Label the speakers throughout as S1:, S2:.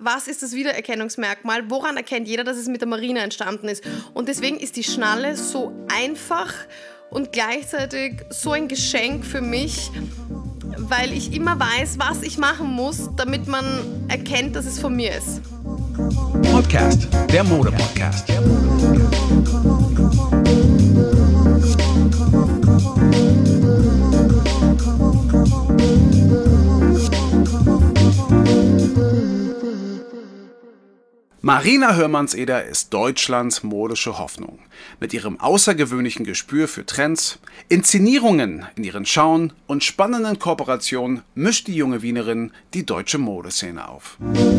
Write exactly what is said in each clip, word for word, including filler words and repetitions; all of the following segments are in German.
S1: was ist das Wiedererkennungsmerkmal, woran erkennt jeder, dass es mit der Marina entstanden ist. Und deswegen ist die Schnalle so einfach und gleichzeitig so ein Geschenk für mich, weil ich immer weiß, was ich machen muss, damit man erkennt, dass es von mir ist.
S2: Podcast, der Mode-Podcast. Marina Hörmanns-Eder ist Deutschlands modische Hoffnung. Mit ihrem außergewöhnlichen Gespür für Trends, Inszenierungen in ihren Schauen und spannenden Kooperationen mischt die junge Wienerin die deutsche Modeszene auf.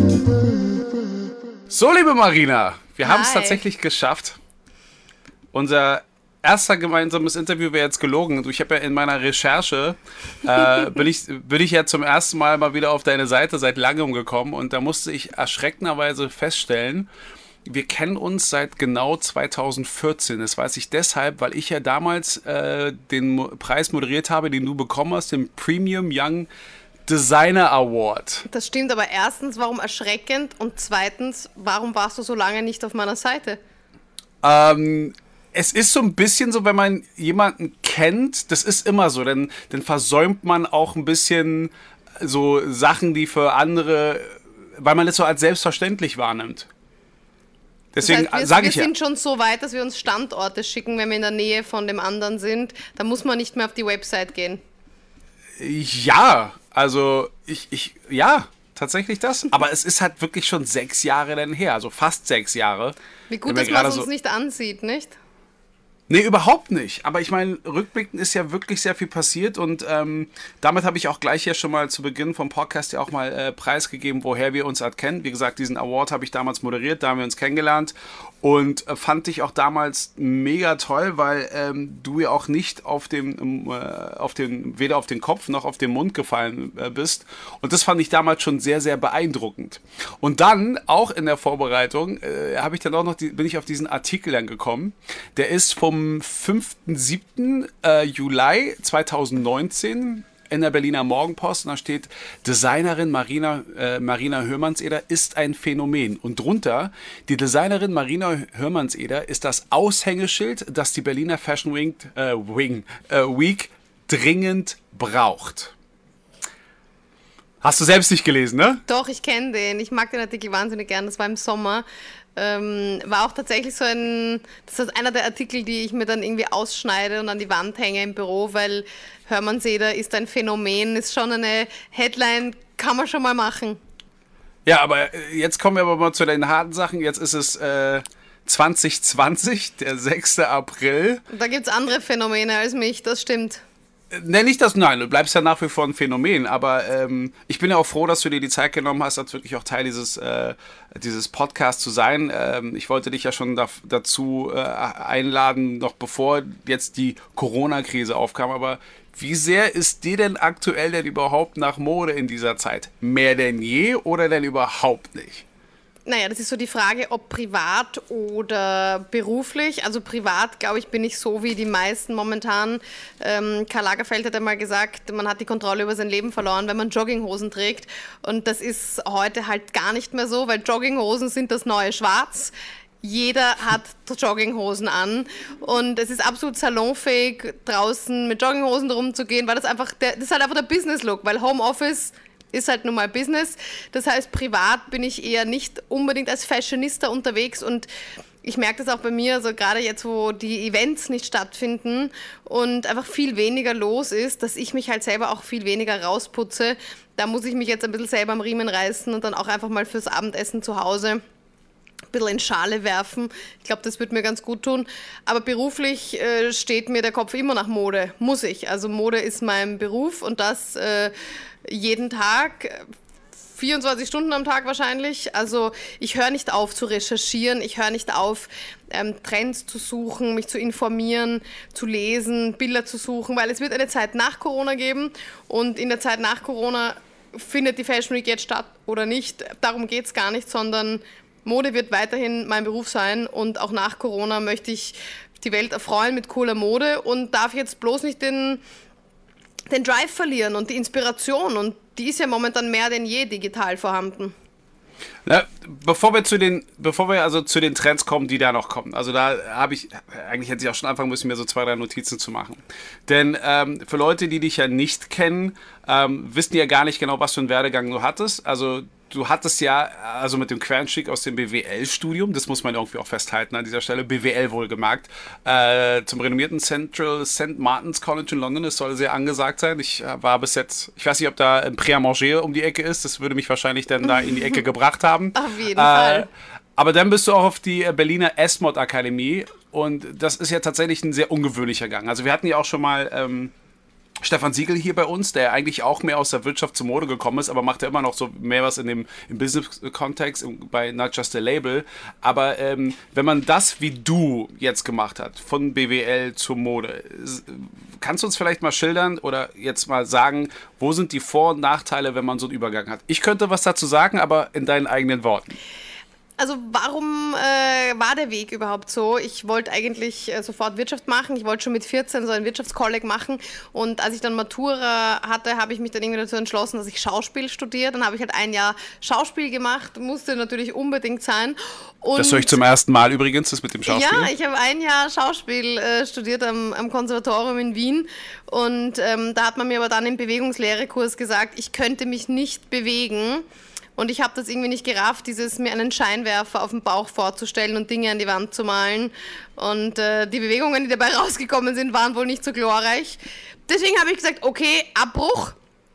S2: So, liebe Marina, wir haben es tatsächlich geschafft. Unser erster gemeinsames Interview wäre jetzt gelogen. Ich habe ja in meiner Recherche, äh, bin, ich, bin ich ja zum ersten Mal mal wieder auf deine Seite seit langem gekommen und da musste ich erschreckenderweise feststellen, wir kennen uns seit genau zweitausendvierzehn. Das weiß ich deshalb, weil ich ja damals äh, den Mo- Preis moderiert habe, den du bekommen hast, den Premium Young Designer Award.
S1: Das stimmt, aber erstens, warum erschreckend? Und zweitens, warum warst du so lange nicht auf meiner Seite?
S2: Ähm... Es ist so ein bisschen so, wenn man jemanden kennt, das ist immer so, dann, dann versäumt man auch ein bisschen so Sachen, die für andere, weil man das so als selbstverständlich wahrnimmt. Deswegen
S1: das heißt, wir,
S2: sage
S1: wir
S2: ich ja.
S1: Wir sind schon so weit, dass wir uns Standorte schicken, wenn wir in der Nähe von dem anderen sind. Da muss man nicht mehr auf die Website gehen.
S2: Ja, also ich, ich, ja, tatsächlich das. Aber es ist halt wirklich schon sechs Jahre dann her, also fast sechs Jahre.
S1: Wie gut, dass man es uns so nicht ansieht, nicht?
S2: Nee, überhaupt nicht. Aber ich meine, rückblickend ist ja wirklich sehr viel passiert und ähm, damit habe ich auch gleich ja schon mal zu Beginn vom Podcast ja auch mal äh, preisgegeben, woher wir uns halt kennen. Wie gesagt, diesen Award habe ich damals moderiert, da haben wir uns kennengelernt und äh, fand dich auch damals mega toll, weil ähm, du ja auch nicht auf dem, äh, auf den, weder auf den Kopf noch auf den Mund gefallen äh, bist und das fand ich damals schon sehr, sehr beeindruckend. Und dann, auch in der Vorbereitung, äh, habe ich dann auch noch, die, bin ich auf diesen Artikel dann gekommen, der ist vom Am fünften siebten Äh, Juli zweitausendneunzehn in der Berliner Morgenpost. Und da steht, Designerin Marina, äh, Marina Hörmanns-Eder ist ein Phänomen. Und drunter, die Designerin Marina Hörmanns-Eder ist das Aushängeschild, das die Berliner Fashion Week, äh, Wing, äh, Week dringend braucht. Hast du selbst nicht gelesen, ne?
S1: Doch, ich kenne den. Ich mag den Artikel wahnsinnig gern. Das war im Sommer. Ähm, war auch tatsächlich so ein, das ist einer der Artikel, die ich mir dann irgendwie ausschneide und an die Wand hänge im Büro, weil Hörmanns-Eder ist ein Phänomen, ist schon eine Headline, kann man schon mal machen.
S2: Ja, aber jetzt kommen wir aber mal zu den harten Sachen. Jetzt ist es äh, zwanzig zwanzig, der sechster April.
S1: Da gibt es andere Phänomene als mich, das stimmt.
S2: Nenn nicht das, nein, du bleibst ja nach wie vor ein Phänomen, aber ähm, ich bin ja auch froh, dass du dir die Zeit genommen hast, als wirklich auch Teil dieses, äh, dieses Podcasts zu sein. Ähm, ich wollte dich ja schon da, dazu äh, einladen, noch bevor jetzt die Corona-Krise aufkam, aber wie sehr ist dir denn aktuell denn überhaupt nach Mode in dieser Zeit? Mehr denn je oder denn überhaupt nicht?
S1: Naja, das ist so die Frage, ob privat oder beruflich. Also privat, glaube ich, bin ich so wie die meisten momentan. Ähm, Karl Lagerfeld hat einmal gesagt, man hat die Kontrolle über sein Leben verloren, wenn man Jogginghosen trägt. Und das ist heute halt gar nicht mehr so, weil Jogginghosen sind das neue Schwarz. Jeder hat Jogginghosen an und es ist absolut salonfähig, draußen mit Jogginghosen rumzugehen, weil das einfach, der, das ist halt einfach der Business-Look, weil Homeoffice ist halt nun mal Business. Das heißt, privat bin ich eher nicht unbedingt als Fashionista unterwegs und ich merke das auch bei mir, also gerade jetzt, wo die Events nicht stattfinden und einfach viel weniger los ist, dass ich mich halt selber auch viel weniger rausputze. Da muss ich mich jetzt ein bisschen selber am Riemen reißen und dann auch einfach mal fürs Abendessen zu Hause ein bisschen in Schale werfen. Ich glaube, das wird mir ganz gut tun. Aber beruflich äh, steht mir der Kopf immer nach Mode. Muss ich. Also Mode ist mein Beruf und das äh, jeden Tag, vierundzwanzig Stunden am Tag wahrscheinlich. Also ich höre nicht auf zu recherchieren, ich höre nicht auf, ähm, Trends zu suchen, mich zu informieren, zu lesen, Bilder zu suchen, weil es wird eine Zeit nach Corona geben und in der Zeit nach Corona findet die Fashion Week jetzt statt oder nicht. Darum geht es gar nicht, sondern Mode wird weiterhin mein Beruf sein und auch nach Corona möchte ich die Welt erfreuen mit cooler Mode und darf jetzt bloß nicht den den Drive verlieren und die Inspiration und die ist ja momentan mehr denn je digital vorhanden.
S2: Na, bevor wir zu den, bevor wir also zu den Trends kommen, die da noch kommen. Also da habe ich, eigentlich hätte ich auch schon anfangen müssen, mir so zwei, drei Notizen zu machen. Denn ähm, für Leute, die dich ja nicht kennen, ähm, wissen ja gar nicht genau, was für einen Werdegang du hattest. Also du hattest ja, also mit dem Quereinstieg aus dem B W L-Studium, das muss man irgendwie auch festhalten an dieser Stelle, B W L wohlgemerkt, äh, zum renommierten Central Saint Martin's College in London, das soll sehr angesagt sein. Ich äh, war bis jetzt, ich weiß nicht, ob da ein Pré-à-Manger um die Ecke ist, das würde mich wahrscheinlich dann da in die Ecke gebracht haben.
S1: Auf jeden
S2: äh,
S1: Fall.
S2: Aber dann bist du auch auf die Berliner S-Mod-Akademie und das ist ja tatsächlich ein sehr ungewöhnlicher Gang. Also wir hatten ja auch schon mal ähm, Stefan Siegel hier bei uns, der eigentlich auch mehr aus der Wirtschaft zur Mode gekommen ist, aber macht ja immer noch so mehr was in dem im Business-Kontext bei Not Just a Label. Aber ähm, wenn man das wie du jetzt gemacht hat, von B W L zur Mode, kannst du uns vielleicht mal schildern oder jetzt mal sagen, wo sind die Vor- und Nachteile, wenn man so einen Übergang hat? Ich könnte was dazu sagen, aber in deinen eigenen Worten.
S1: Also warum äh, war der Weg überhaupt so? Ich wollte eigentlich äh, sofort Wirtschaft machen. Ich wollte schon mit vierzehn so ein Wirtschaftskolleg machen. Und als ich dann Matura hatte, habe ich mich dann irgendwie dazu entschlossen, dass ich Schauspiel studiere. Dann habe ich halt ein Jahr Schauspiel gemacht. Musste natürlich unbedingt sein. Und
S2: das höre ich zum ersten Mal übrigens, das mit dem Schauspiel.
S1: Ja, ich habe ein Jahr Schauspiel äh, studiert am, am Konservatorium in Wien. Und ähm, da hat man mir aber dann im Bewegungslehrekurs gesagt, ich könnte mich nicht bewegen. Und ich habe das irgendwie nicht gerafft, dieses mir einen Scheinwerfer auf dem Bauch vorzustellen und Dinge an die Wand zu malen. Und äh, die Bewegungen, die dabei rausgekommen sind, waren wohl nicht so glorreich. Deswegen habe ich gesagt, okay, Abbruch.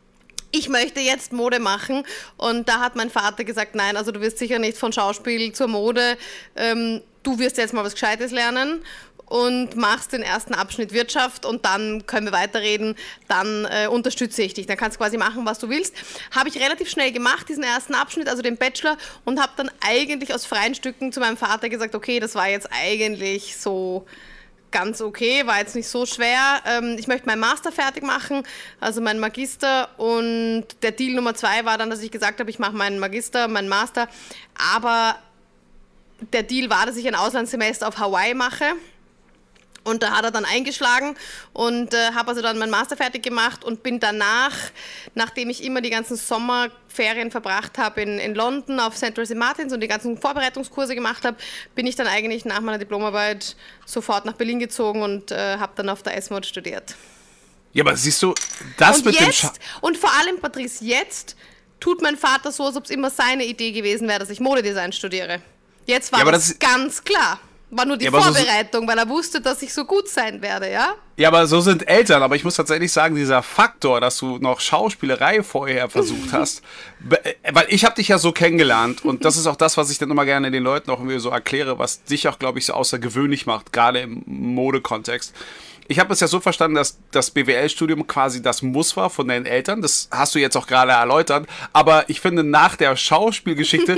S1: Ich möchte jetzt Mode machen. Und da hat mein Vater gesagt, nein, also du wirst sicher nicht von Schauspiel zur Mode. Ähm, du wirst jetzt mal was Gescheites lernen. Und machst den ersten Abschnitt Wirtschaft und dann können wir weiterreden, dann äh, unterstütze ich dich. Dann kannst du quasi machen, was du willst. Habe ich relativ schnell gemacht, diesen ersten Abschnitt, also den Bachelor, und habe dann eigentlich aus freien Stücken zu meinem Vater gesagt, okay, das war jetzt eigentlich so ganz okay, war jetzt nicht so schwer. Ähm, ich möchte meinen Master fertig machen, also meinen Magister, und der Deal Nummer zwei war dann, dass ich gesagt habe, ich mache meinen Magister, meinen Master, aber der Deal war, dass ich ein Auslandssemester auf Hawaii mache. Und da hat er dann eingeschlagen und äh, habe also dann meinen Master fertig gemacht und bin danach, nachdem ich immer die ganzen Sommerferien verbracht habe in, in London auf Central Saint Martin's und die ganzen Vorbereitungskurse gemacht habe, bin ich dann eigentlich nach meiner Diplomarbeit sofort nach Berlin gezogen und äh, habe dann auf der S-Mod studiert.
S2: Ja, aber siehst du, das
S1: und
S2: mit
S1: jetzt,
S2: dem Scha-
S1: Und vor allem, Patrice, jetzt tut mein Vater so, als ob es immer seine Idee gewesen wäre, dass ich Modedesign studiere. Jetzt war
S2: ja,
S1: das,
S2: das
S1: ganz klar. War nur die
S2: ja,
S1: Vorbereitung, so, weil er wusste, dass ich so gut sein werde, ja?
S2: Ja, aber so sind Eltern. Aber ich muss tatsächlich sagen, dieser Faktor, dass du noch Schauspielerei vorher versucht hast, weil ich habe dich ja so kennengelernt und das ist auch das, was ich dann immer gerne den Leuten auch irgendwie so erkläre, was dich auch, glaube ich, so außergewöhnlich macht, gerade im Modekontext. Ich habe es ja so verstanden, dass das B W L-Studium quasi das Muss war von deinen Eltern. Das hast du jetzt auch gerade erläutert. Aber ich finde, nach der Schauspielgeschichte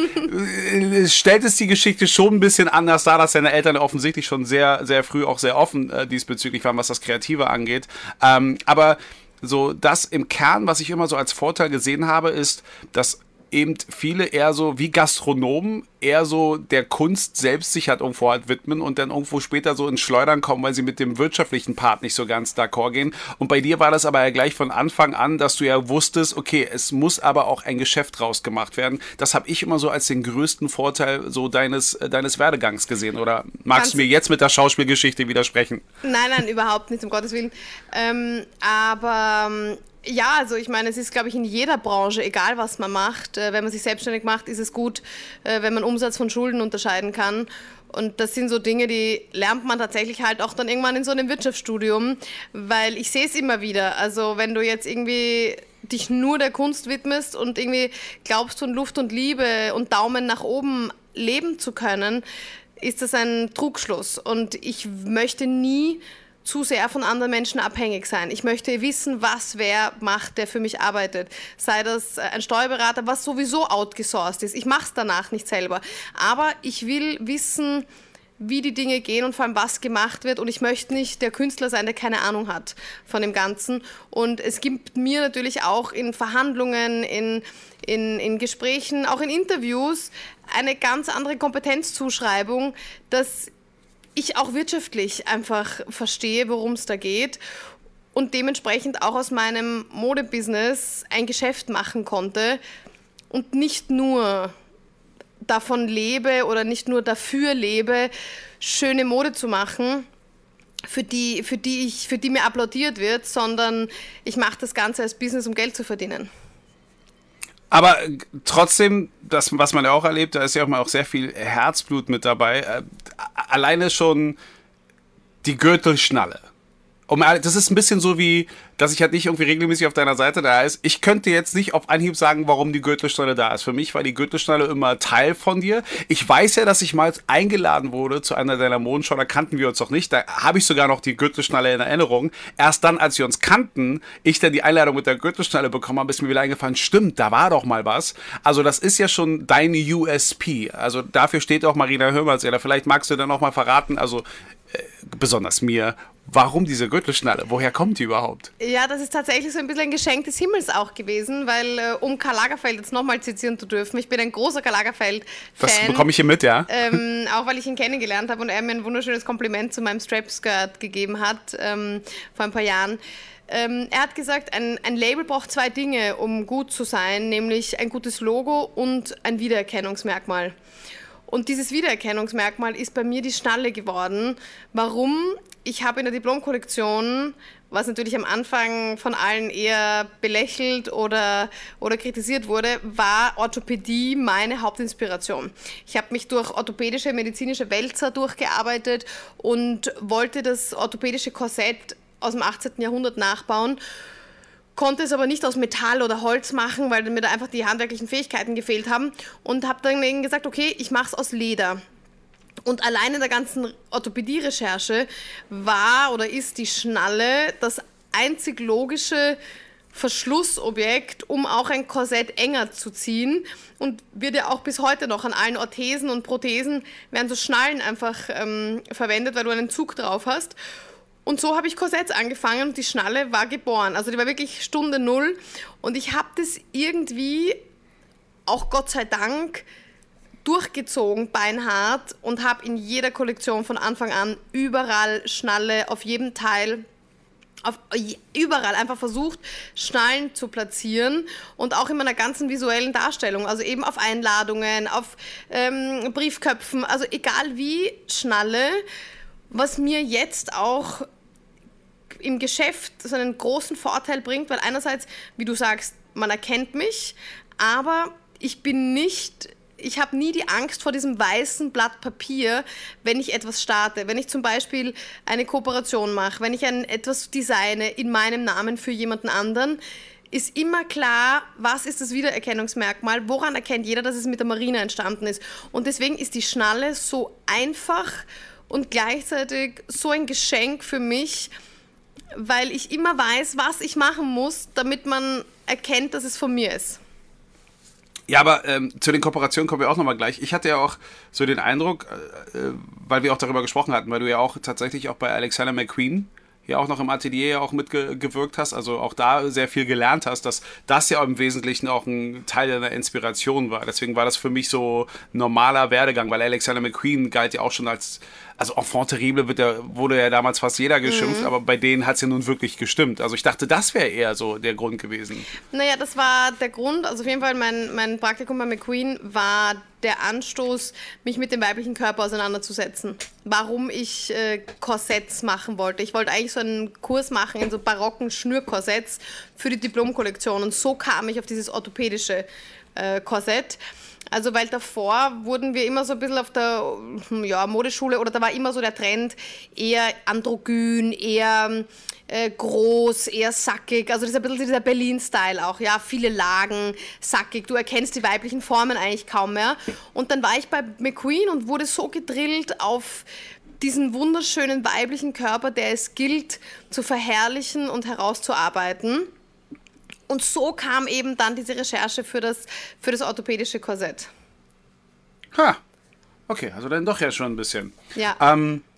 S2: stellt es die Geschichte schon ein bisschen anders dar, dass deine Eltern offensichtlich schon sehr, sehr früh auch sehr offen äh, diesbezüglich waren, was das Kreative angeht. Ähm, aber so das im Kern, was ich immer so als Vorteil gesehen habe, ist, dass eben viele eher so wie Gastronomen eher so der Kunst selbst sich halt irgendwo halt widmen und dann irgendwo später so ins Schleudern kommen, weil sie mit dem wirtschaftlichen Part nicht so ganz d'accord gehen. Und bei dir war das aber ja gleich von Anfang an, dass du ja wusstest, okay, es muss aber auch ein Geschäft draus gemacht werden. Das habe ich immer so als den größten Vorteil so deines, äh, deines Werdegangs gesehen. Oder magst Ganz du mir jetzt mit der Schauspielgeschichte widersprechen?
S1: Nein, nein, überhaupt nicht, um Gottes Willen. Ähm, aber... Ähm Ja, also ich meine, es ist, glaube ich, in jeder Branche, egal was man macht, äh, wenn man sich selbstständig macht, ist es gut, äh, wenn man Umsatz von Schulden unterscheiden kann. Und das sind so Dinge, die lernt man tatsächlich halt auch dann irgendwann in so einem Wirtschaftsstudium, weil ich sehe es immer wieder. Also wenn du jetzt irgendwie dich nur der Kunst widmest und irgendwie glaubst, von Luft und Liebe und Daumen nach oben leben zu können, ist das ein Trugschluss. Und ich möchte nie zu sehr von anderen Menschen abhängig sein. Ich möchte wissen, was wer macht, der für mich arbeitet. Sei das ein Steuerberater, was sowieso outgesourced ist. Ich mache es danach nicht selber. Aber ich will wissen, wie die Dinge gehen und vor allem, was gemacht wird. Und ich möchte nicht der Künstler sein, der keine Ahnung hat von dem Ganzen. Und es gibt mir natürlich auch in Verhandlungen, in, in, in Gesprächen, auch in Interviews eine ganz andere Kompetenzzuschreibung, dass ich auch wirtschaftlich einfach verstehe, worum es da geht und dementsprechend auch aus meinem Modebusiness ein Geschäft machen konnte und nicht nur davon lebe oder nicht nur dafür lebe, schöne Mode zu machen, für die, für die, ich, für die mir applaudiert wird, sondern ich mache das Ganze als Business, um Geld zu verdienen.
S2: Aber trotzdem, das, was man ja auch erlebt, da ist ja auch mal auch sehr viel Herzblut mit dabei. Äh, alleine schon die Gürtelschnalle. Um, das ist ein bisschen so wie, dass ich halt nicht irgendwie regelmäßig auf deiner Seite da ist. Ich könnte jetzt nicht auf Anhieb sagen, warum die Gürtelschnalle da ist. Für mich war die Gürtelschnalle immer Teil von dir. Ich weiß ja, dass ich mal eingeladen wurde zu einer deiner Modenschau, da kannten wir uns noch nicht. Da habe ich sogar noch die Gürtelschnalle in Erinnerung. Erst dann, als wir uns kannten, ich dann die Einladung mit der Gürtelschnalle bekommen habe, ist mir wieder eingefallen, stimmt, da war doch mal was. Also das ist ja schon deine U S P. Also dafür steht auch Marina Hörmannseder. Vielleicht magst du dann noch mal verraten, also äh, besonders mir, warum diese Gürtelschnalle? Woher kommt die überhaupt?
S1: Ja, das ist tatsächlich so ein bisschen ein Geschenk des Himmels auch gewesen, weil äh, um Karl Lagerfeld jetzt nochmal zitieren zu dürfen, ich bin ein großer Karl Lagerfeld-Fan.
S2: Das bekomme ich hier mit, ja.
S1: Ähm, auch weil ich ihn kennengelernt habe und er mir ein wunderschönes Kompliment zu meinem Strap-Skirt gegeben hat ähm, vor ein paar Jahren. Ähm, er hat gesagt, ein, ein Label braucht zwei Dinge, um gut zu sein, nämlich ein gutes Logo und ein Wiedererkennungsmerkmal. Und dieses Wiedererkennungsmerkmal ist bei mir die Schnalle geworden. Warum? Ich habe in der Diplomkollektion, was natürlich am Anfang von allen eher belächelt oder, oder kritisiert wurde, war Orthopädie meine Hauptinspiration. Ich habe mich durch orthopädische, medizinische Wälzer durchgearbeitet und wollte das orthopädische Korsett aus dem achtzehnten Jahrhundert nachbauen, konnte es aber nicht aus Metall oder Holz machen, weil mir da einfach die handwerklichen Fähigkeiten gefehlt haben und habe dann eben gesagt, okay, ich mache es aus Leder. Und allein in der ganzen Orthopädie-Recherche war oder ist die Schnalle das einzig logische Verschlussobjekt, um auch ein Korsett enger zu ziehen, und wird ja auch bis heute noch an allen Orthesen und Prothesen werden so Schnallen einfach ähm, verwendet, weil du einen Zug drauf hast. Und so habe ich Korsetts angefangen und die Schnalle war geboren. Also die war wirklich Stunde Null. Und ich habe das irgendwie, auch Gott sei Dank, durchgezogen, beinhart, und habe in jeder Kollektion von Anfang an überall Schnalle, auf jedem Teil, auf, überall einfach versucht, Schnallen zu platzieren, und auch in meiner ganzen visuellen Darstellung, also eben auf Einladungen, auf ähm, Briefköpfen, also egal wie, Schnalle, was mir jetzt auch im Geschäft so einen großen Vorteil bringt, weil einerseits, wie du sagst, man erkennt mich, aber ich bin nicht... Ich habe nie die Angst vor diesem weißen Blatt Papier, wenn ich etwas starte. Wenn ich zum Beispiel eine Kooperation mache, wenn ich ein, etwas designe in meinem Namen für jemanden anderen, ist immer klar, was ist das Wiedererkennungsmerkmal, woran erkennt jeder, dass es mit der Marina entstanden ist. Und deswegen ist die Schnalle so einfach und gleichzeitig so ein Geschenk für mich, weil ich immer weiß, was ich machen muss, damit man erkennt, dass es von mir ist.
S2: Ja, aber ähm, zu den Kooperationen kommen wir auch nochmal gleich. Ich hatte ja auch so den Eindruck, äh, weil wir auch darüber gesprochen hatten, weil du ja auch tatsächlich auch bei Alexander McQueen ja auch noch im Atelier auch mitgewirkt hast, also auch da sehr viel gelernt hast, dass das ja im Wesentlichen auch ein Teil deiner Inspiration war. Deswegen war das für mich so normaler Werdegang, weil Alexander McQueen galt ja auch schon als, also Enfant terrible wird der, wurde ja damals fast jeder geschimpft, mhm. aber bei denen hat es ja nun wirklich gestimmt. Also ich dachte, das wäre eher so der Grund gewesen.
S1: Naja, das war der Grund. Also auf jeden Fall, mein, mein Praktikum bei McQueen war der Anstoß, mich mit dem weiblichen Körper auseinanderzusetzen. Warum ich äh, Korsetts machen wollte. Ich wollte eigentlich so einen Kurs machen in so barocken Schnürkorsetts für die Diplomkollektion. Und so kam ich auf dieses orthopädische äh, Korsett. Also weil davor wurden wir immer so ein bisschen auf der ja, Modeschule, oder da war immer so der Trend, eher androgyn, eher äh, groß, eher sackig. Also das ist ein bisschen dieser Berlin-Style auch, ja, viele Lagen, sackig. Du erkennst die weiblichen Formen eigentlich kaum mehr. Und dann war ich bei McQueen und wurde so gedrillt auf diesen wunderschönen weiblichen Körper, der es gilt zu verherrlichen und herauszuarbeiten. Und so kam eben dann diese Recherche für das, für das orthopädische Korsett.
S2: Ha, okay, also dann doch ja schon ein bisschen.
S1: Ja.
S2: Ähm,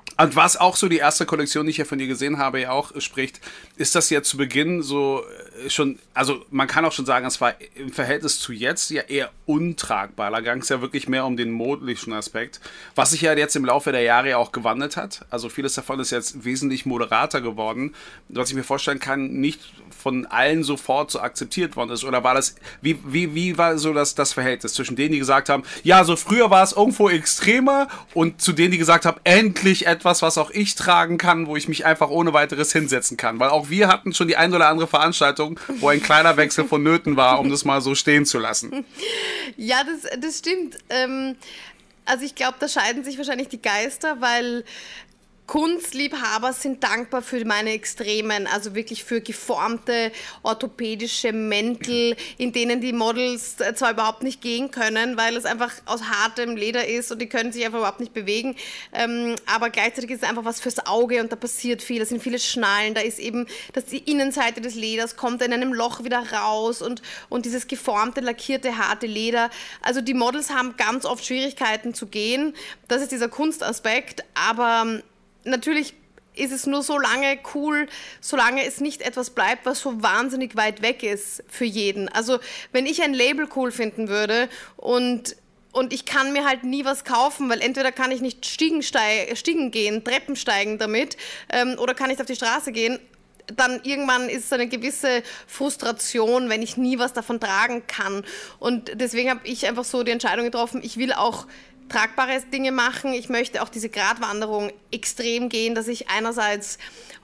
S2: Und was auch so die erste Kollektion, die ich ja von dir gesehen habe, ja auch spricht, ist das ja zu Beginn so schon, also man kann auch schon sagen, es war im Verhältnis zu jetzt ja eher untragbar. Da ging es ja wirklich mehr um den modischen Aspekt, was sich ja jetzt im Laufe der Jahre ja auch gewandelt hat. Also vieles davon ist jetzt wesentlich moderater geworden, was ich mir vorstellen kann, nicht von allen sofort so akzeptiert worden ist. Oder war das, wie, wie, wie war so das, das Verhältnis zwischen denen, die gesagt haben, ja, so früher war es irgendwo extremer, und zu denen, die gesagt haben, endlich etwas, was auch ich tragen kann, wo ich mich einfach ohne weiteres hinsetzen kann. Weil auch wir hatten schon die ein oder andere Veranstaltung, wo ein kleiner Wechsel vonnöten war, um das mal so stehen zu lassen.
S1: Ja, das, das stimmt. Ähm, also ich glaube, da scheiden sich wahrscheinlich die Geister, weil Kunstliebhaber sind dankbar für meine Extremen, also wirklich für geformte orthopädische Mäntel, in denen die Models zwar überhaupt nicht gehen können, weil es einfach aus hartem Leder ist und die können sich einfach überhaupt nicht bewegen, ähm, aber gleichzeitig ist es einfach was fürs Auge und da passiert viel, da sind viele Schnallen, da ist eben, dass die Innenseite des Leders kommt in einem Loch wieder raus und, und dieses geformte, lackierte, harte Leder, also die Models haben ganz oft Schwierigkeiten zu gehen, das ist dieser Kunstaspekt, aber natürlich ist es nur so lange cool, solange es nicht etwas bleibt, was so wahnsinnig weit weg ist für jeden. Also wenn ich ein Label cool finden würde und, und ich kann mir halt nie was kaufen, weil entweder kann ich nicht Stiegen, steig, Stiegen gehen, Treppen steigen damit ähm, oder kann ich auf die Straße gehen, dann irgendwann ist es eine gewisse Frustration, wenn ich nie was davon tragen kann. Und deswegen habe ich einfach so die Entscheidung getroffen, ich will auch tragbare Dinge machen. Ich möchte auch diese Gratwanderung extrem gehen, dass ich einerseits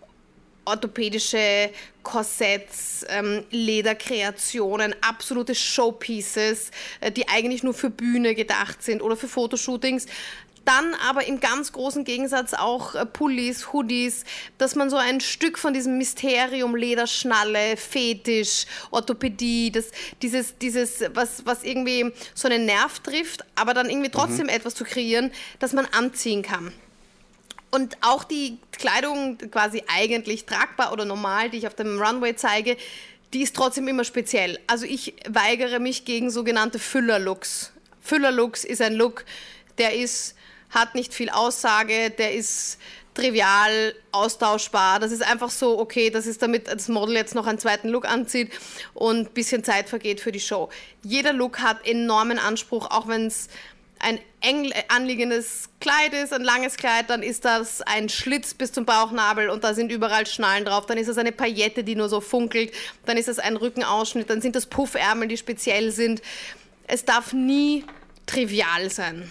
S1: orthopädische Korsetts, ähm, Lederkreationen, absolute Showpieces, äh, die eigentlich nur für Bühne gedacht sind oder für Fotoshootings, dann aber im ganz großen Gegensatz auch äh, Pullis, Hoodies, dass man so ein Stück von diesem Mysterium, Lederschnalle, Fetisch, Orthopädie, das, dieses, dieses was, was irgendwie so einen Nerv trifft, aber dann irgendwie trotzdem mhm. etwas zu kreieren, das man anziehen kann. Und auch die Kleidung quasi eigentlich tragbar oder normal, die ich auf dem Runway zeige, die ist trotzdem immer speziell. Also ich weigere mich gegen sogenannte Füller-Looks. Füller-Looks ist ein Look, der ist hat nicht viel Aussage, der ist trivial, austauschbar. Das ist einfach so, okay, das ist damit das Model jetzt noch einen zweiten Look anzieht und ein bisschen Zeit vergeht für die Show. Jeder Look hat enormen Anspruch, auch wenn es ein eng anliegendes Kleid ist, ein langes Kleid, dann ist das ein Schlitz bis zum Bauchnabel und da sind überall Schnallen drauf, dann ist das eine Paillette, die nur so funkelt, dann ist das ein Rückenausschnitt, dann sind das Puffärmel, die speziell sind. Es darf nie trivial sein.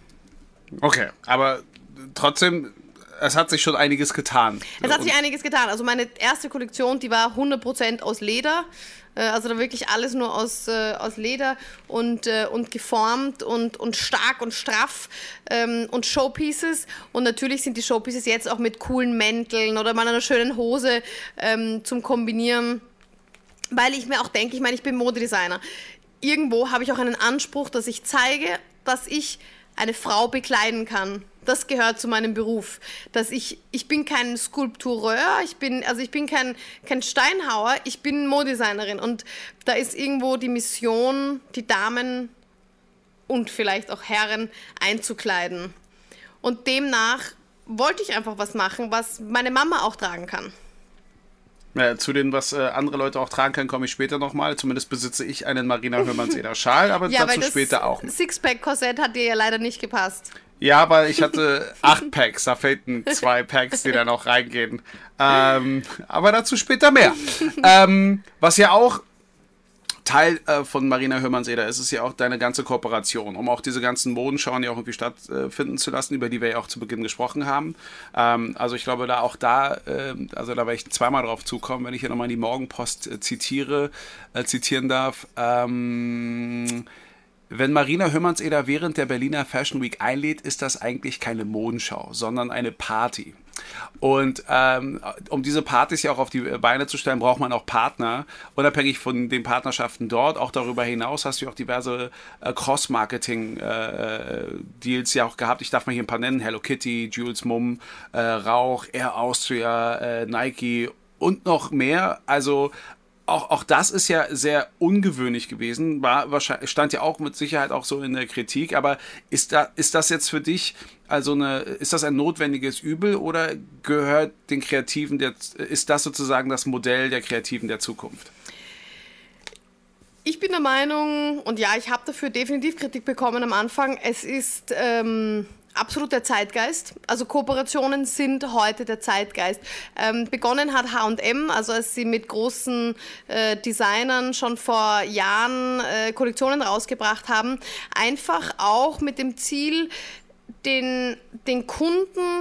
S2: Okay, aber trotzdem, es hat sich schon einiges getan.
S1: Es hat sich einiges getan. Also meine erste Kollektion, die war hundert Prozent aus Leder. Also da wirklich alles nur aus, äh, aus Leder und, äh, und geformt und, und stark und straff ähm, und Showpieces. Und natürlich sind die Showpieces jetzt auch mit coolen Mänteln oder mal einer schönen Hose ähm, zum Kombinieren. Weil ich mir auch denke, ich meine, ich bin Modedesigner. Irgendwo habe ich auch einen Anspruch, dass ich zeige, dass ich eine Frau bekleiden kann. Das gehört zu meinem Beruf. Dass ich, ich bin kein Skulptureur, ich bin, also ich bin kein, kein Steinhauer, ich bin Modedesignerin. Und da ist irgendwo die Mission, die Damen und vielleicht auch Herren einzukleiden. Und demnach wollte ich einfach was machen, was meine Mama auch tragen kann.
S2: Ja, zu dem, was äh, andere Leute auch tragen können, komme ich später nochmal. Zumindest besitze ich einen Marina Hörmanns-Eder Schal, aber
S1: ja,
S2: dazu später auch.
S1: Das Sixpack-Korsett hat dir ja leider nicht gepasst.
S2: Ja, weil ich hatte acht Packs, da fehlten zwei Packs, die da noch reingehen. Ähm, aber dazu später mehr. ähm, was ja auch Teil äh, von Marina Hörmanns-Eder ist, ist ja auch deine ganze Kooperation, um auch diese ganzen Modenschauen ja auch irgendwie stattfinden äh, zu lassen, über die wir ja auch zu Beginn gesprochen haben. Ähm, also ich glaube, da auch da, äh, also da werde ich zweimal drauf zukommen, wenn ich hier nochmal die Morgenpost äh, zitiere, äh, zitieren darf. Ähm, Wenn Marina Hörmanns-Eder während der Berliner Fashion Week einlädt, ist das eigentlich keine Modenschau, sondern eine Party. Und ähm, um diese Partys ja auch auf die Beine zu stellen, braucht man auch Partner. Unabhängig von den Partnerschaften dort, auch darüber hinaus hast du auch diverse äh, Cross-Marketing-Deals äh, ja auch gehabt. Ich darf mal hier ein paar nennen. Hello Kitty, Jules Mumm, äh, Rauch, Air Austria, äh, Nike und noch mehr. Also auch, auch das ist ja sehr ungewöhnlich gewesen, war wahrscheinlich, stand ja auch mit Sicherheit auch so in der Kritik, aber ist da, ist das jetzt für dich, also eine, ist das ein notwendiges Übel oder gehört den Kreativen, der, ist das sozusagen das Modell der Kreativen der Zukunft?
S1: Ich bin der Meinung, und ja, ich habe dafür definitiv Kritik bekommen am Anfang, es ist ähm, absolut der Zeitgeist. Also Kooperationen sind heute der Zeitgeist. Ähm, begonnen hat H und M, also als sie mit großen äh, Designern schon vor Jahren äh, Kollektionen rausgebracht haben, einfach auch mit dem Ziel, den, den Kunden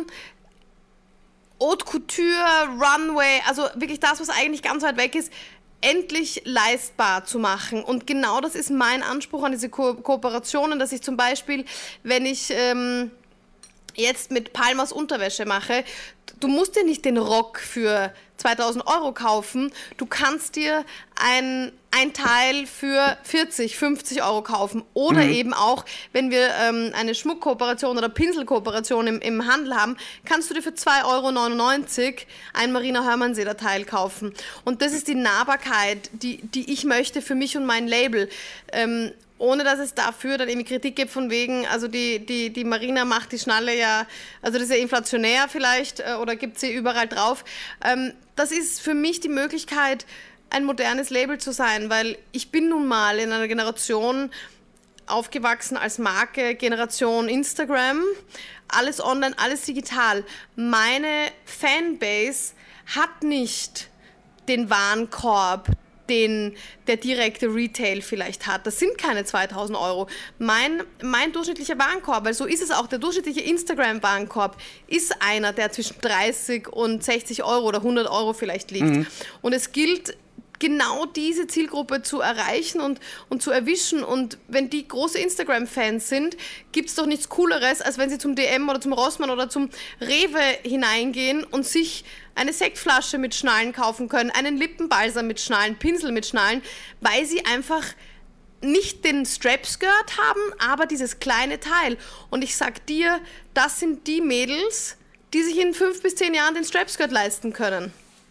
S1: Haute Couture, Runway, also wirklich das, was eigentlich ganz weit weg ist, endlich leistbar zu machen. Und genau das ist mein Anspruch an diese Ko- Kooperationen, dass ich zum Beispiel, wenn ich ähm, jetzt mit Palmas Unterwäsche mache, du musst dir nicht den Rock für zweitausend Euro kaufen, du kannst dir ein, ein Teil für vierzig, fünfzig Euro kaufen. Oder mhm. eben auch, wenn wir ähm, eine Schmuckkooperation oder Pinselkooperation im, im Handel haben, kannst du dir für zwei Euro neunundneunzig ein Marina Hörmannseder Teil kaufen. Und das ist die Nahbarkeit, die, die ich möchte für mich und mein Label. Ähm, ohne dass es dafür dann irgendwie Kritik gibt von wegen, also die, die, die Marina macht die Schnalle ja, also das ist ja inflationär vielleicht äh, oder gibt sie überall drauf. Ähm, das ist für mich die Möglichkeit, ein modernes Label zu sein, weil ich bin nun mal in einer Generation aufgewachsen als Marke, Generation Instagram, alles online, alles digital. Meine Fanbase hat nicht den Warenkorb, den der direkte Retail vielleicht hat. Das sind keine zweitausend Euro. Mein, mein durchschnittlicher Warenkorb, weil so ist es auch, der durchschnittliche Instagram-Warenkorb ist einer, der zwischen dreißig und sechzig Euro oder hundert Euro vielleicht liegt. Mhm. Und es gilt, genau diese Zielgruppe zu erreichen und, und zu erwischen. Und wenn die große Instagram-Fans sind, gibt es doch nichts Cooleres, als wenn sie zum D M oder zum Rossmann oder zum Rewe hineingehen und sich eine Sektflasche mit Schnallen kaufen können, einen Lippenbalsam mit Schnallen, Pinsel mit Schnallen, weil sie einfach nicht den Strap-Skirt haben, aber dieses kleine Teil. Und ich sag dir, das sind die Mädels, die sich in fünf bis zehn Jahren den Strap-Skirt leisten können.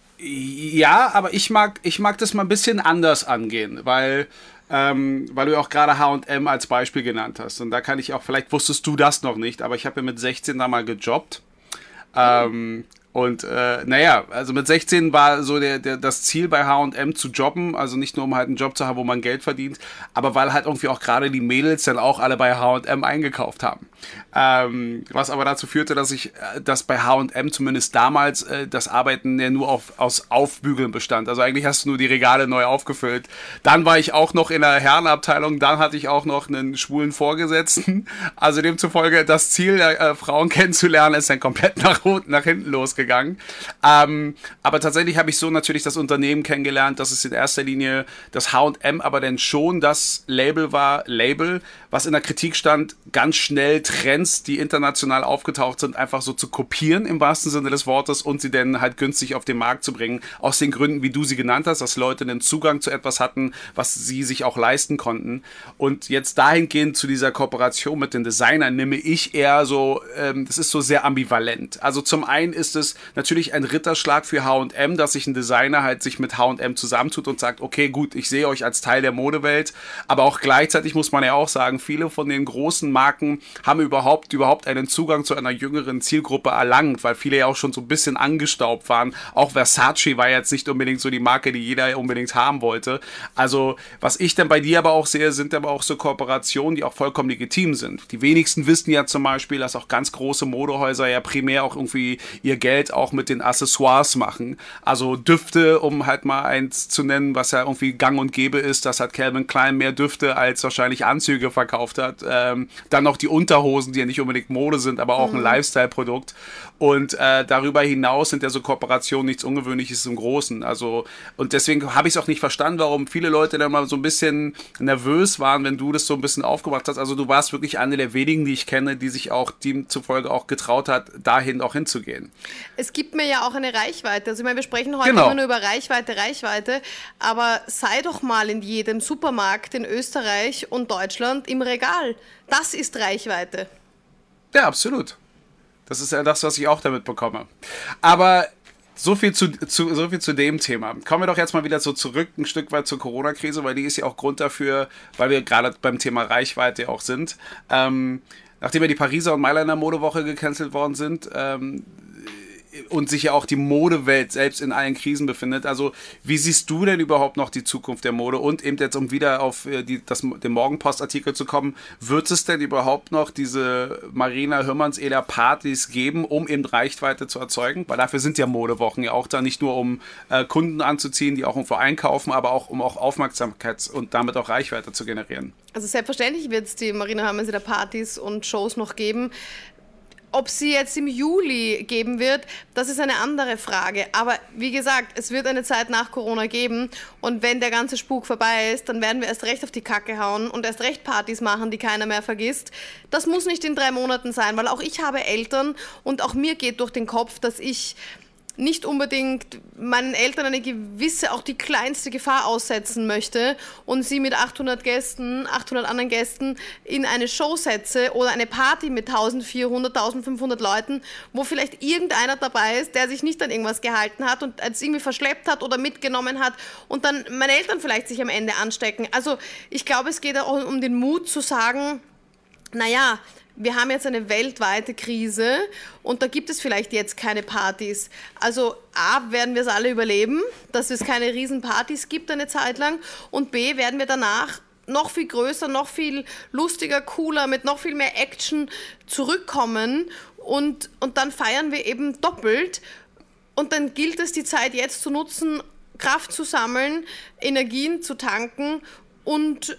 S2: Ja, aber ich mag, ich mag das mal ein bisschen anders angehen, weil, ähm, weil du ja auch gerade H und M als Beispiel genannt hast. Und da kann ich auch, vielleicht wusstest du das noch nicht, aber ich habe ja mit sechzehn da mal gejobbt. Mhm. Ähm, und äh, naja, also mit sechzehn war so der, der, das Ziel bei H und M zu jobben, also nicht nur um halt einen Job zu haben, wo man Geld verdient, aber weil halt irgendwie auch gerade die Mädels dann auch alle bei H und M eingekauft haben. Ähm, was aber dazu führte, dass ich, dass bei H und M zumindest damals äh, das Arbeiten ja nur auf, aus Aufbügeln bestand. Also eigentlich hast du nur die Regale neu aufgefüllt. Dann war ich auch noch in der Herrenabteilung, dann hatte ich auch noch einen schwulen Vorgesetzten. Also demzufolge das Ziel, äh, Frauen kennenzulernen, ist dann komplett nach, nach hinten losgegangen. Ähm, aber tatsächlich habe ich so natürlich das Unternehmen kennengelernt, dass es in erster Linie das H und M aber dann schon das Label war, Label, was in der Kritik stand, ganz schnell Trends, die international aufgetaucht sind, einfach so zu kopieren im wahrsten Sinne des Wortes und sie dann halt günstig auf den Markt zu bringen. Aus den Gründen, wie du sie genannt hast, dass Leute einen Zugang zu etwas hatten, was sie sich auch leisten konnten. Und jetzt dahingehend zu dieser Kooperation mit den Designern nehme ich eher so, ähm, das ist so sehr ambivalent. Also zum einen ist es natürlich ein Ritterschlag für H und M, dass sich ein Designer halt sich mit H und M zusammentut und sagt, okay, gut, ich sehe euch als Teil der Modewelt, aber auch gleichzeitig muss man ja auch sagen, viele von den großen Marken haben überhaupt, überhaupt einen Zugang zu einer jüngeren Zielgruppe erlangt, weil viele ja auch schon so ein bisschen angestaubt waren. Auch Versace war jetzt nicht unbedingt so die Marke, die jeder unbedingt haben wollte. Also, was ich dann bei dir aber auch sehe, sind aber auch so Kooperationen, die auch vollkommen legitim sind. Die wenigsten wissen ja zum Beispiel, dass auch ganz große Modehäuser ja primär auch irgendwie ihr Geld auch mit den Accessoires machen. Also Düfte, um halt mal eins zu nennen, was ja irgendwie gang und gäbe ist, dass hat Calvin Klein mehr Düfte als wahrscheinlich Anzüge verkauft hat. Ähm, dann noch die Unterhosen, die ja nicht unbedingt Mode sind, aber auch mhm. ein Lifestyle-Produkt. Und äh, darüber hinaus sind ja so Kooperationen nichts Ungewöhnliches im Großen. Also, und deswegen habe ich es auch nicht verstanden, warum viele Leute dann mal so ein bisschen nervös waren, wenn du das so ein bisschen aufgemacht hast. Also du warst wirklich eine der wenigen, die ich kenne, die sich auch demzufolge auch getraut hat, dahin auch hinzugehen.
S1: Es gibt mir ja auch eine Reichweite. Also ich meine, wir sprechen heute
S2: genau.
S1: immer nur über Reichweite, Reichweite, aber sei doch mal in jedem Supermarkt in Österreich und Deutschland im Regal. Das ist Reichweite.
S2: Ja, absolut. Das ist ja das, was ich auch damit bekomme. Aber So viel, zu, zu, so viel zu dem Thema. Kommen wir doch jetzt mal wieder so zurück, ein Stück weit zur Corona-Krise, weil die ist ja auch Grund dafür, weil wir gerade beim Thema Reichweite auch sind. Ähm, nachdem ja die Pariser und Mailänder Modewoche gecancelt worden sind, ähm, und sich ja auch die Modewelt selbst in allen Krisen befindet. Also wie siehst du denn überhaupt noch die Zukunft der Mode? Und eben jetzt, um wieder auf die, das, den Morgenpost-Artikel zu kommen, wird es denn überhaupt noch diese Marina Hürmanns-Eder Partys geben, um eben Reichweite zu erzeugen? Weil dafür sind ja Modewochen ja auch da, nicht nur um äh, Kunden anzuziehen, die auch irgendwo einkaufen, aber auch um auch Aufmerksamkeit und damit auch Reichweite zu generieren.
S1: Also selbstverständlich wird es die Marina Hürmanns-Eder Partys und Shows noch geben. Ob sie jetzt im Juli geben wird, das ist eine andere Frage. Aber wie gesagt, es wird eine Zeit nach Corona geben und wenn der ganze Spuk vorbei ist, dann werden wir erst recht auf die Kacke hauen und erst recht Partys machen, die keiner mehr vergisst. Das muss nicht in drei Monaten sein, weil auch ich habe Eltern und auch mir geht durch den Kopf, dass ich nicht unbedingt meinen Eltern eine gewisse, auch die kleinste Gefahr aussetzen möchte und sie mit achthundert Gästen, achthundert anderen Gästen in eine Show setze oder eine Party mit eintausendvierhundert, eintausendfünfhundert Leuten, wo vielleicht irgendeiner dabei ist, der sich nicht an irgendwas gehalten hat und es irgendwie verschleppt hat oder mitgenommen hat und dann meine Eltern vielleicht sich am Ende anstecken. Also ich glaube, es geht auch um den Mut zu sagen, naja, wir haben jetzt eine weltweite Krise und da gibt es vielleicht jetzt keine Partys. Also A, werden wir es alle überleben, dass es keine Riesenpartys gibt eine Zeit lang und B, werden wir danach noch viel größer, noch viel lustiger, cooler, mit noch viel mehr Action zurückkommen und, und dann feiern wir eben doppelt und dann gilt es, die Zeit jetzt zu nutzen, Kraft zu sammeln, Energien zu tanken und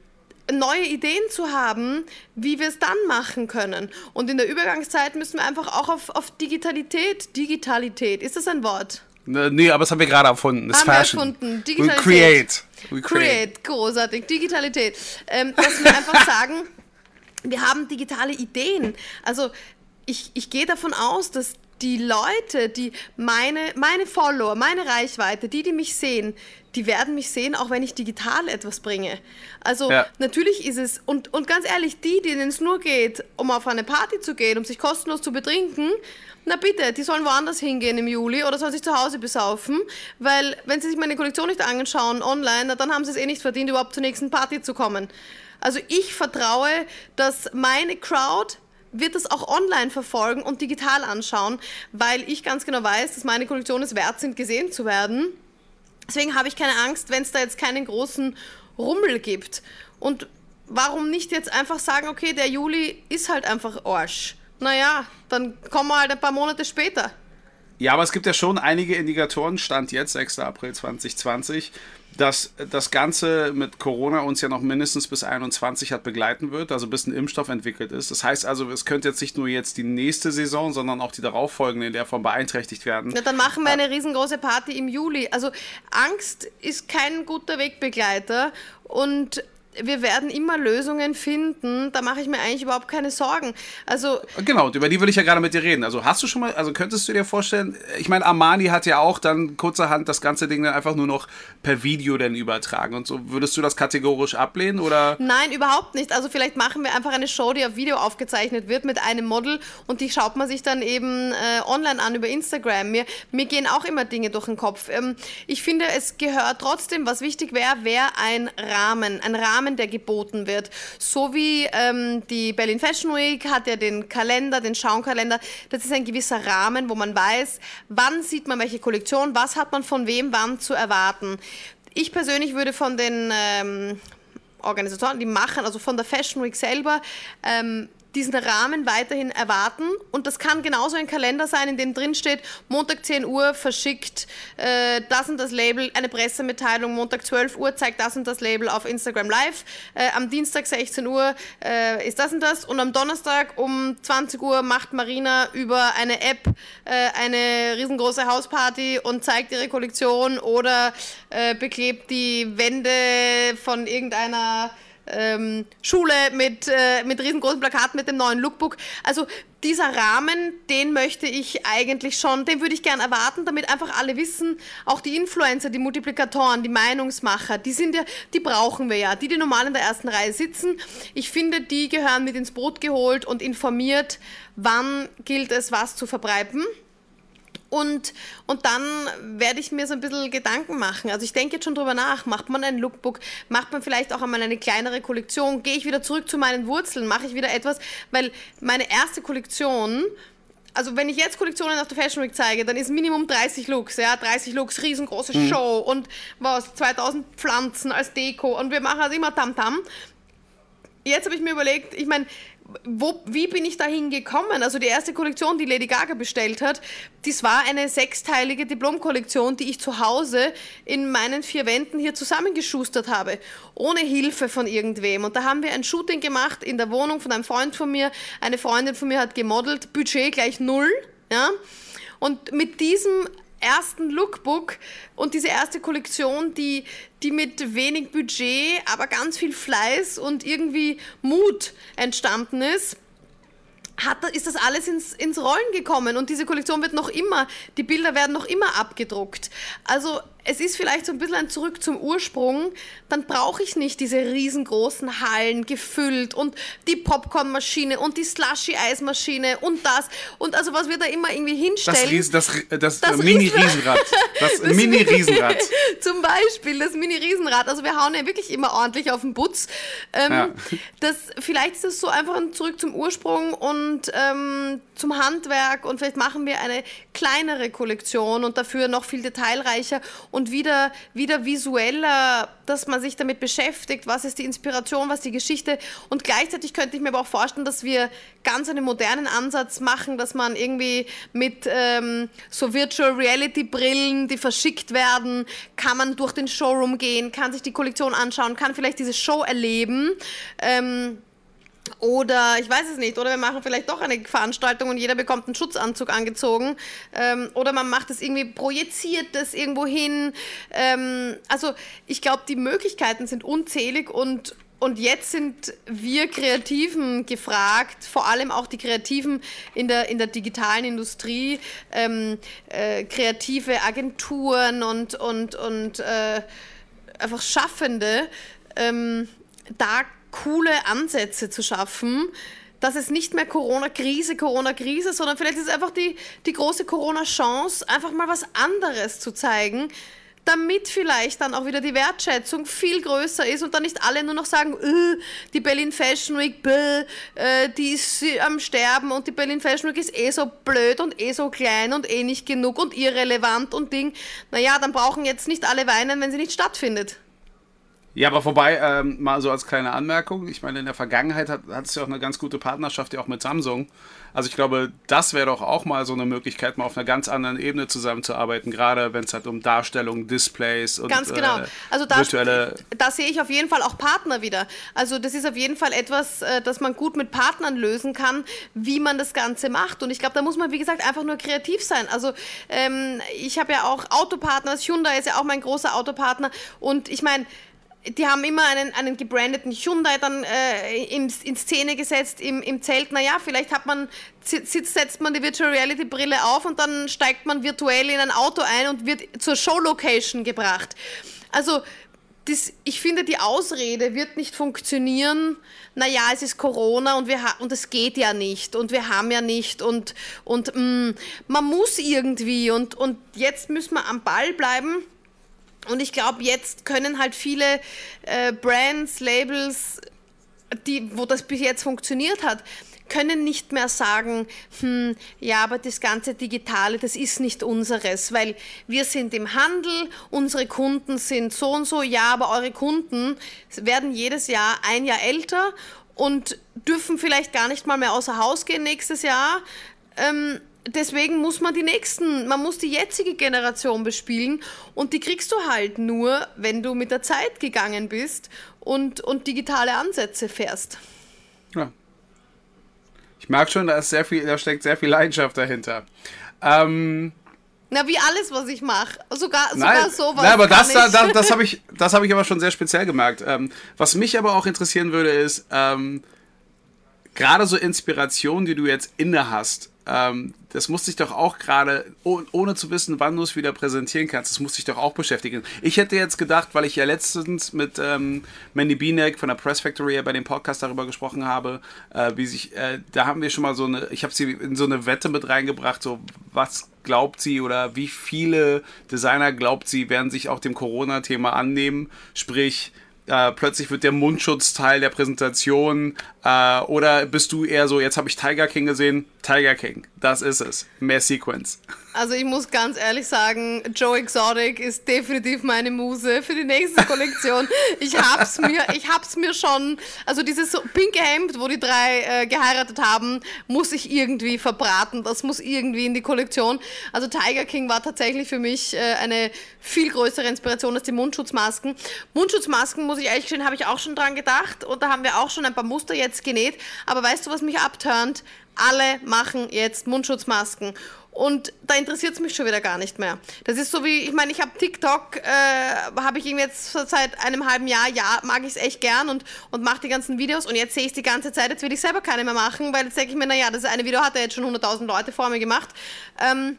S1: neue Ideen zu haben, wie wir es dann machen können. Und in der Übergangszeit müssen wir einfach auch auf, auf Digitalität, Digitalität, ist das ein Wort?
S2: Nee, aber das haben wir gerade erfunden. Das
S1: haben
S2: Fashion.
S1: wir erfunden.
S2: Digitalität. We create. We
S1: create. Create, großartig. Digitalität. Ähm, dass wir einfach sagen, wir haben digitale Ideen. Also ich, ich gehe davon aus, dass die Leute, die meine, meine Follower, meine Reichweite, die, die mich sehen, die werden mich sehen, auch wenn ich digital etwas bringe. Also ja. Natürlich ist es, und, und ganz ehrlich, die, denen es nur geht, um auf eine Party zu gehen, um sich kostenlos zu betrinken, na bitte, die sollen woanders hingehen im Juli oder sollen sich zu Hause besaufen, weil wenn sie sich meine Kollektion nicht anschauen online, na, dann haben sie es eh nicht verdient, überhaupt zur nächsten Party zu kommen. Also ich vertraue, dass meine Crowd wird es auch online verfolgen und digital anschauen, weil ich ganz genau weiß, dass meine Kollektionen es wert sind, gesehen zu werden. Deswegen habe ich keine Angst, wenn es da jetzt keinen großen Rummel gibt. Und warum nicht jetzt einfach sagen, okay, der Juli ist halt einfach Arsch. Naja, dann kommen wir halt ein paar Monate später.
S2: Ja, aber es gibt ja schon einige Indikatoren, Stand jetzt, sechster April zweitausendzwanzig, dass das Ganze mit Corona uns ja noch mindestens bis einundzwanzig hat begleiten wird, also bis ein Impfstoff entwickelt ist. Das heißt also, es könnte jetzt nicht nur jetzt die nächste Saison, sondern auch die darauffolgende in der Form beeinträchtigt werden.
S1: Ja, dann machen wir eine riesengroße Party im Juli. Also Angst ist kein guter Wegbegleiter und wir werden immer Lösungen finden, da mache ich mir eigentlich überhaupt keine Sorgen. Also
S2: genau, über die will ich ja gerade mit dir reden. Also hast du schon mal, also könntest du dir vorstellen, ich meine, Armani hat ja auch dann kurzerhand das ganze Ding dann einfach nur noch per Video dann übertragen und so. Würdest du das kategorisch ablehnen oder?
S1: Nein, überhaupt nicht. Also vielleicht machen wir einfach eine Show, die auf Video aufgezeichnet wird mit einem Model und die schaut man sich dann eben äh, online an über Instagram. Mir, mir gehen auch immer Dinge durch den Kopf. Ähm, ich finde, es gehört trotzdem, was wichtig wäre, wäre ein Rahmen, ein Rahmen, der geboten wird. So wie ähm, die Berlin Fashion Week hat ja den Kalender, den Schaumkalender. Das ist ein gewisser Rahmen, wo man weiß, wann sieht man welche Kollektion, was hat man von wem wann zu erwarten. Ich persönlich würde von den ähm, Organisatoren, die machen, also von der Fashion Week selber, ähm, diesen Rahmen weiterhin erwarten und das kann genauso ein Kalender sein, in dem drin steht, Montag zehn Uhr verschickt äh, das und das Label, eine Pressemitteilung, Montag zwölf Uhr zeigt das und das Label auf Instagram Live, äh, am Dienstag sechzehn Uhr äh, ist das und das und am Donnerstag um zwanzig Uhr macht Marina über eine App äh, eine riesengroße Hausparty und zeigt ihre Kollektion oder äh, beklebt die Wände von irgendeiner Ähm, Schule mit, äh, mit riesengroßen Plakaten mit dem neuen Lookbook. Also dieser Rahmen, den möchte ich eigentlich schon, den würde ich gern erwarten, damit einfach alle wissen, auch die Influencer, die Multiplikatoren, die Meinungsmacher, die sind ja, die brauchen wir ja, die, die normal in der ersten Reihe sitzen. Ich finde, die gehören mit ins Boot geholt und informiert, wann gilt es, was zu verbreiten. Und, und dann werde ich mir so ein bisschen Gedanken machen. Also ich denke jetzt schon drüber nach, macht man ein Lookbook, macht man vielleicht auch einmal eine kleinere Kollektion, gehe ich wieder zurück zu meinen Wurzeln, mache ich wieder etwas, weil meine erste Kollektion, also wenn ich jetzt Kollektionen auf der Fashion Week zeige, dann ist Minimum dreißig Looks, ja, dreißig Looks, riesengroße mhm. Show und was, zweitausend Pflanzen als Deko und wir machen also immer Tamtam. Jetzt habe ich mir überlegt, ich meine, Wo, wie bin ich dahin gekommen? Also die erste Kollektion, die Lady Gaga bestellt hat, das war eine sechsteilige Diplomkollektion, die ich zu Hause in meinen vier Wänden hier zusammengeschustert habe, ohne Hilfe von irgendwem. Und da haben wir ein Shooting gemacht in der Wohnung von einem Freund von mir. Eine Freundin von mir hat gemodelt, Budget gleich null. Ja? Und mit diesem ersten Lookbook und diese erste Kollektion, die, die mit wenig Budget, aber ganz viel Fleiß und irgendwie Mut entstanden ist, hat, ist das alles ins, ins Rollen gekommen und diese Kollektion wird noch immer, die Bilder werden noch immer abgedruckt. Also es ist vielleicht so ein bisschen ein Zurück zum Ursprung, dann brauche ich nicht diese riesengroßen Hallen gefüllt und die Popcornmaschine und die Slushy-Eismaschine und das und also was wir da immer irgendwie hinstellen.
S2: Das, Ries, das, das, das Mini-Riesenrad. Das, das Mini-Riesenrad.
S1: Zum Beispiel das Mini-Riesenrad. Also wir hauen ja wirklich immer ordentlich auf den Putz. Ähm, ja. das, vielleicht ist das so einfach ein Zurück zum Ursprung und ähm, zum Handwerk und vielleicht machen wir eine kleinere Kollektion und dafür noch viel detailreicher und wieder, wieder visueller, dass man sich damit beschäftigt, was ist die Inspiration, was ist die Geschichte und gleichzeitig könnte ich mir aber auch vorstellen, dass wir ganz einen modernen Ansatz machen, dass man irgendwie mit ähm, so Virtual Reality Brillen, die verschickt werden, kann man durch den Showroom gehen, kann sich die Kollektion anschauen, kann vielleicht diese Show erleben, ähm, oder ich weiß es nicht, oder wir machen vielleicht doch eine Veranstaltung und jeder bekommt einen Schutzanzug angezogen ähm, oder man macht es irgendwie, projiziert das irgendwo hin. Ähm, also ich glaube, die Möglichkeiten sind unzählig und, und jetzt sind wir Kreativen gefragt, vor allem auch die Kreativen in der, in der digitalen Industrie, ähm, äh, kreative Agenturen und, und, und äh, einfach Schaffende, ähm, da coole Ansätze zu schaffen, dass es nicht mehr Corona-Krise, Corona-Krise, sondern vielleicht ist es einfach die, die große Corona-Chance, einfach mal was anderes zu zeigen, damit vielleicht dann auch wieder die Wertschätzung viel größer ist und dann nicht alle nur noch sagen, äh, die Berlin Fashion Week, bäh, äh, die ist am Sterben und die Berlin Fashion Week ist eh so blöd und eh so klein und eh nicht genug und irrelevant und Ding. Naja, dann brauchen jetzt nicht alle weinen, wenn sie nicht stattfindet.
S2: Ja, aber vorbei, ähm, mal so als kleine Anmerkung, ich meine, in der Vergangenheit hat, hat es ja auch eine ganz gute Partnerschaft ja auch mit Samsung. Also ich glaube, das wäre doch auch mal so eine Möglichkeit, mal auf einer ganz anderen Ebene zusammenzuarbeiten, gerade wenn es halt um Darstellung, Displays und
S1: ganz genau.
S2: äh,
S1: also da,
S2: virtuelle...
S1: Da sehe ich auf jeden Fall auch Partner wieder. Also das ist auf jeden Fall etwas, äh, das man gut mit Partnern lösen kann, wie man das Ganze macht. Und ich glaube, da muss man, wie gesagt, einfach nur kreativ sein. Also ähm, ich habe ja auch Autopartner, Hyundai ist ja auch mein großer Autopartner und ich meine, die haben immer einen, einen gebrandeten Hyundai dann äh, in, in Szene gesetzt im, im Zelt. Naja, vielleicht hat man, sitzt, setzt man die Virtual Reality Brille auf und dann steigt man virtuell in ein Auto ein und wird zur Showlocation gebracht. Also das, ich finde, die Ausrede wird nicht funktionieren, naja, es ist Corona und, wir ha- und es geht ja nicht und wir haben ja nicht und, und mh, man muss irgendwie und, und jetzt müssen wir am Ball bleiben. Und ich glaube, jetzt können halt viele äh, Brands, Labels, die, wo das bis jetzt funktioniert hat, können nicht mehr sagen, hm, ja, aber das ganze Digitale, das ist nicht unseres, weil wir sind im Handel, unsere Kunden sind so und so, ja, aber eure Kunden werden jedes Jahr ein Jahr älter und dürfen vielleicht gar nicht mal mehr außer Haus gehen nächstes Jahr. Ähm, Deswegen muss man die nächsten, man muss die jetzige Generation bespielen und die kriegst du halt nur, wenn du mit der Zeit gegangen bist und, und digitale Ansätze fährst.
S2: Ja. Ich merke schon, da ist sehr viel, da steckt sehr viel Leidenschaft dahinter. Ähm,
S1: Na, wie alles, was ich mache. Sogar,
S2: nein,
S1: sogar sowas.
S2: Nein, aber das, da, da, das habe ich, das hab ich aber schon sehr speziell gemerkt. Ähm, was mich aber auch interessieren würde, ist, ähm, gerade so Inspiration, die du jetzt inne hast, ähm, das muss dich doch auch gerade, oh, ohne zu wissen, wann du es wieder präsentieren kannst, das muss dich doch auch beschäftigen. Ich hätte jetzt gedacht, weil ich ja letztens mit ähm, Mandy Bienek von der Press Factory ja bei dem Podcast darüber gesprochen habe, äh, wie sich, äh, da haben wir schon mal so eine, ich habe sie in so eine Wette mit reingebracht, so was glaubt sie oder wie viele Designer glaubt sie, werden sich auch dem Corona-Thema annehmen, sprich, Äh, plötzlich wird der Mundschutz Teil der Präsentation äh, oder bist du eher so, jetzt habe ich Tiger King gesehen, Tiger King, das ist es, mehr Sequence.
S1: Also ich muss ganz ehrlich sagen, Joe Exotic ist definitiv meine Muse für die nächste Kollektion. Ich hab's mir, ich hab's mir schon, also dieses pinke Hemd, wo die drei äh, geheiratet haben, muss ich irgendwie verbraten, das muss irgendwie in die Kollektion. Also Tiger King war tatsächlich für mich äh, eine viel größere Inspiration als die Mundschutzmasken. Mundschutzmasken, muss ich ehrlich gestehen, habe ich auch schon dran gedacht und da haben wir auch schon ein paar Muster jetzt genäht, aber weißt du, was mich abturnt? Alle machen jetzt Mundschutzmasken. Und da interessiert es mich schon wieder gar nicht mehr. Das ist so wie, ich meine, ich habe TikTok, äh, habe ich irgendwie jetzt seit einem halben Jahr, ja, mag ich es echt gern und, und mache die ganzen Videos und jetzt sehe ich es die ganze Zeit, jetzt will ich selber keine mehr machen, weil jetzt denke ich mir, naja, das eine Video hat ja jetzt schon hunderttausend Leute vor mir gemacht. Ähm,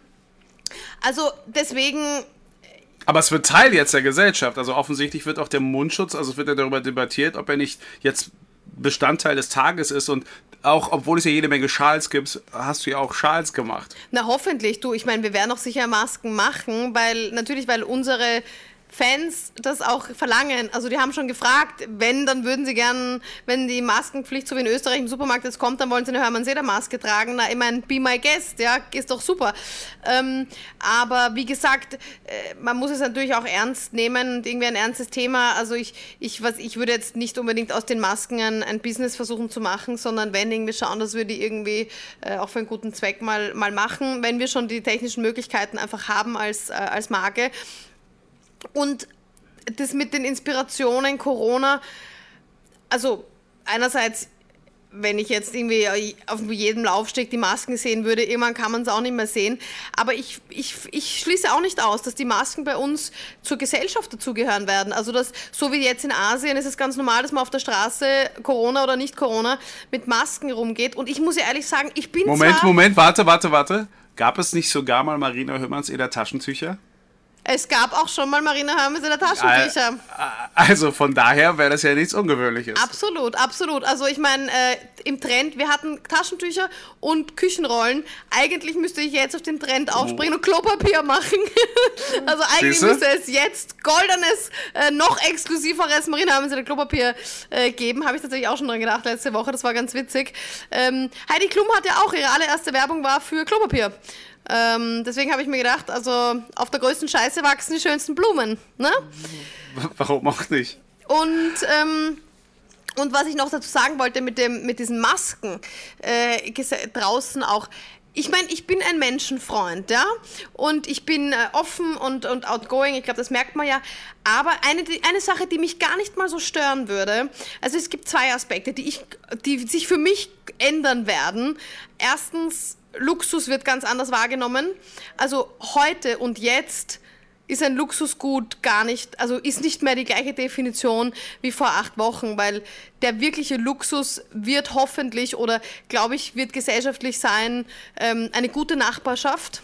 S1: also deswegen...
S2: Aber es wird Teil jetzt der Gesellschaft, also offensichtlich wird auch der Mundschutz, also es wird ja darüber debattiert, ob er nicht jetzt Bestandteil des Tages ist und auch, obwohl es ja jede Menge Schals gibt, hast du ja auch Schals gemacht.
S1: Na hoffentlich, du. Ich meine, wir werden auch sicher Masken machen, weil natürlich, weil unsere Fans das auch verlangen. Also die haben schon gefragt, wenn, dann würden sie gern, wenn die Maskenpflicht so wie in Österreich im Supermarkt jetzt kommt, dann wollen sie eine Hermann-Seder-Maske tragen. Na, ich meine, be my guest, ja, ist doch super. Ähm, aber wie gesagt, äh, man muss es natürlich auch ernst nehmen und irgendwie ein ernstes Thema. Also ich, ich, was, ich würde jetzt nicht unbedingt aus den Masken ein, ein Business versuchen zu machen, sondern wenn irgendwie schauen, dass wir die irgendwie äh, auch für einen guten Zweck mal, mal machen, wenn wir schon die technischen Möglichkeiten einfach haben als, äh, als Marke. Und das mit den Inspirationen Corona, also einerseits, wenn ich jetzt irgendwie auf jedem Laufsteg die Masken sehen würde, irgendwann kann man es auch nicht mehr sehen, aber ich, ich, ich schließe auch nicht aus, dass die Masken bei uns zur Gesellschaft dazugehören werden. Also das, so wie jetzt in Asien ist es ganz normal, dass man auf der Straße, Corona oder nicht Corona, mit Masken rumgeht und ich muss ja ehrlich sagen, ich bin
S2: Moment,
S1: zwar...
S2: Moment, warte, warte, warte. Gab es nicht sogar mal Marina Hümmerns Eder Taschentücher?
S1: Es gab auch schon mal Marina Hörmes in der Taschentücher.
S2: Also von daher wäre das ja nichts Ungewöhnliches.
S1: Absolut, absolut. Also ich meine, äh, im Trend, wir hatten Taschentücher und Küchenrollen. Eigentlich müsste ich jetzt auf den Trend aufspringen oh. und Klopapier machen. Also eigentlich Siehste? müsste es jetzt goldenes, äh, noch exklusiveres Marina Hörmes in der Klopapier äh, geben. Habe ich tatsächlich auch schon dran gedacht letzte Woche. Das war ganz witzig. Ähm, Heidi Klum hat ja auch, ihre allererste Werbung war für Klopapier. Ähm, deswegen habe ich mir gedacht, also auf der größten Scheiße wachsen die schönsten Blumen, ne?
S2: Warum auch nicht?
S1: Und, ähm, und was ich noch dazu sagen wollte mit, dem, mit diesen Masken, äh, draußen auch, ich meine, ich bin ein Menschenfreund, ja, und ich bin äh, offen und, und outgoing, ich glaube, das merkt man ja, aber eine, eine Sache, die mich gar nicht mal so stören würde, also es gibt zwei Aspekte, die, ich, die sich für mich ändern werden. Erstens, Luxus wird ganz anders wahrgenommen. Also heute und jetzt ist ein Luxusgut gar nicht, also ist nicht mehr die gleiche Definition wie vor acht Wochen, weil der wirkliche Luxus wird hoffentlich oder glaube ich wird gesellschaftlich sein, ähm, eine gute Nachbarschaft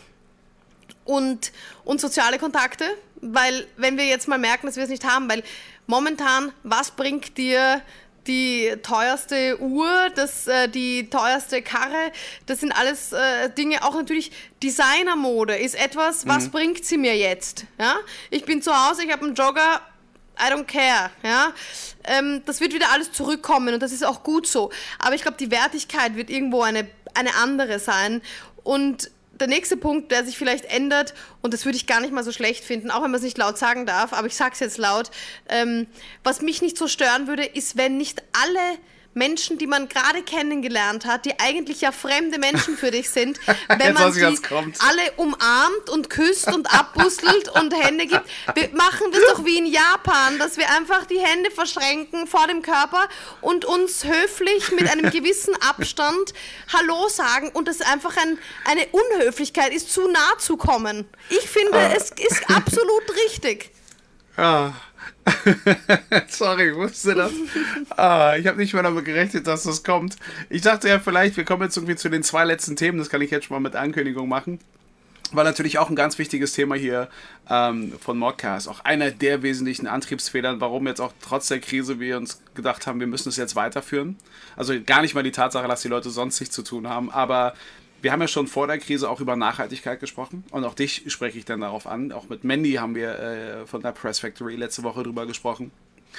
S1: und, und soziale Kontakte, weil wenn wir jetzt mal merken, dass wir es nicht haben, weil momentan, was bringt dir die teuerste Uhr, das, äh, die teuerste Karre, das sind alles äh, Dinge, auch natürlich Designermode ist etwas, was mhm. bringt sie mir jetzt? Ja? Ich bin zu Hause, ich habe einen Jogger, I don't care. Ja? Ähm, das wird wieder alles zurückkommen und das ist auch gut so. Aber ich glaube, die Wertigkeit wird irgendwo eine, eine andere sein und der nächste Punkt, der sich vielleicht ändert, und das würde ich gar nicht mal so schlecht finden, auch wenn man es nicht laut sagen darf, aber ich sage es jetzt laut, ähm, was mich nicht so stören würde, ist, wenn nicht alle Menschen, die man gerade kennengelernt hat, die eigentlich ja fremde Menschen für dich sind, wenn man sie alle umarmt und küsst und abbustelt und Hände gibt. Wir machen das doch wie in Japan, dass wir einfach die Hände verschränken vor dem Körper und uns höflich mit einem gewissen Abstand Hallo sagen und das einfach ein, eine Unhöflichkeit ist, zu nah zu kommen. Ich finde, ah. es ist absolut richtig.
S2: Ja. Sorry, ich wusste das. Ah, ich habe nicht mehr damit gerechnet, dass das kommt. Ich dachte ja vielleicht, wir kommen jetzt irgendwie zu den zwei letzten Themen. Das kann ich jetzt schon mal mit Ankündigung machen. War natürlich auch ein ganz wichtiges Thema hier ähm, von Modcast. Auch einer der wesentlichen Antriebsfedern, warum jetzt auch trotz der Krise wir uns gedacht haben, wir müssen es jetzt weiterführen. Also gar nicht mal die Tatsache, dass die Leute sonst nichts zu tun haben, aber wir haben ja schon vor der Krise auch über Nachhaltigkeit gesprochen und auch dich spreche ich dann darauf an. Auch mit Mandy haben wir äh, von der Press Factory letzte Woche drüber gesprochen.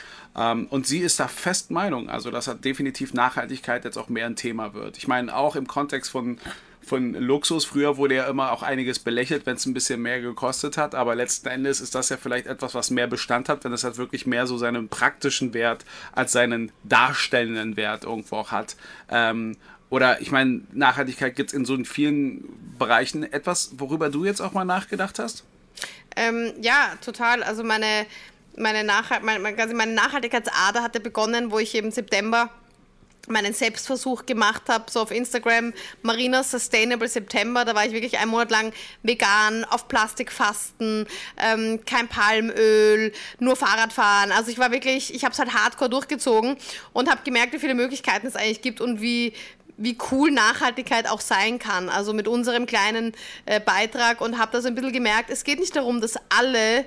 S2: Ähm, und sie ist da fest Meinung, also dass halt definitiv Nachhaltigkeit jetzt auch mehr ein Thema wird. Ich meine, auch im Kontext von von Luxus. Früher wurde ja immer auch einiges belächelt, wenn es ein bisschen mehr gekostet hat, aber letzten Endes ist das ja vielleicht etwas, was mehr Bestand hat, wenn es halt wirklich mehr so seinen praktischen Wert als seinen darstellenden Wert irgendwo auch hat. Ähm, oder ich meine, Nachhaltigkeit gibt es in so vielen Bereichen. Etwas, worüber du jetzt auch mal nachgedacht hast?
S1: Ähm, ja, total. Also meine, meine, Nachhalt, meine, meine Nachhaltigkeitsader hatte begonnen, wo ich im September meinen Selbstversuch gemacht habe, so auf Instagram, Marina Sustainable September, da war ich wirklich einen Monat lang vegan, auf Plastikfasten, ähm, kein Palmöl, nur Fahrradfahren, also ich war wirklich, ich habe es halt hardcore durchgezogen und habe gemerkt, wie viele Möglichkeiten es eigentlich gibt und wie, wie cool Nachhaltigkeit auch sein kann, also mit unserem kleinen äh, Beitrag und habe da so ein bisschen gemerkt, es geht nicht darum, dass alle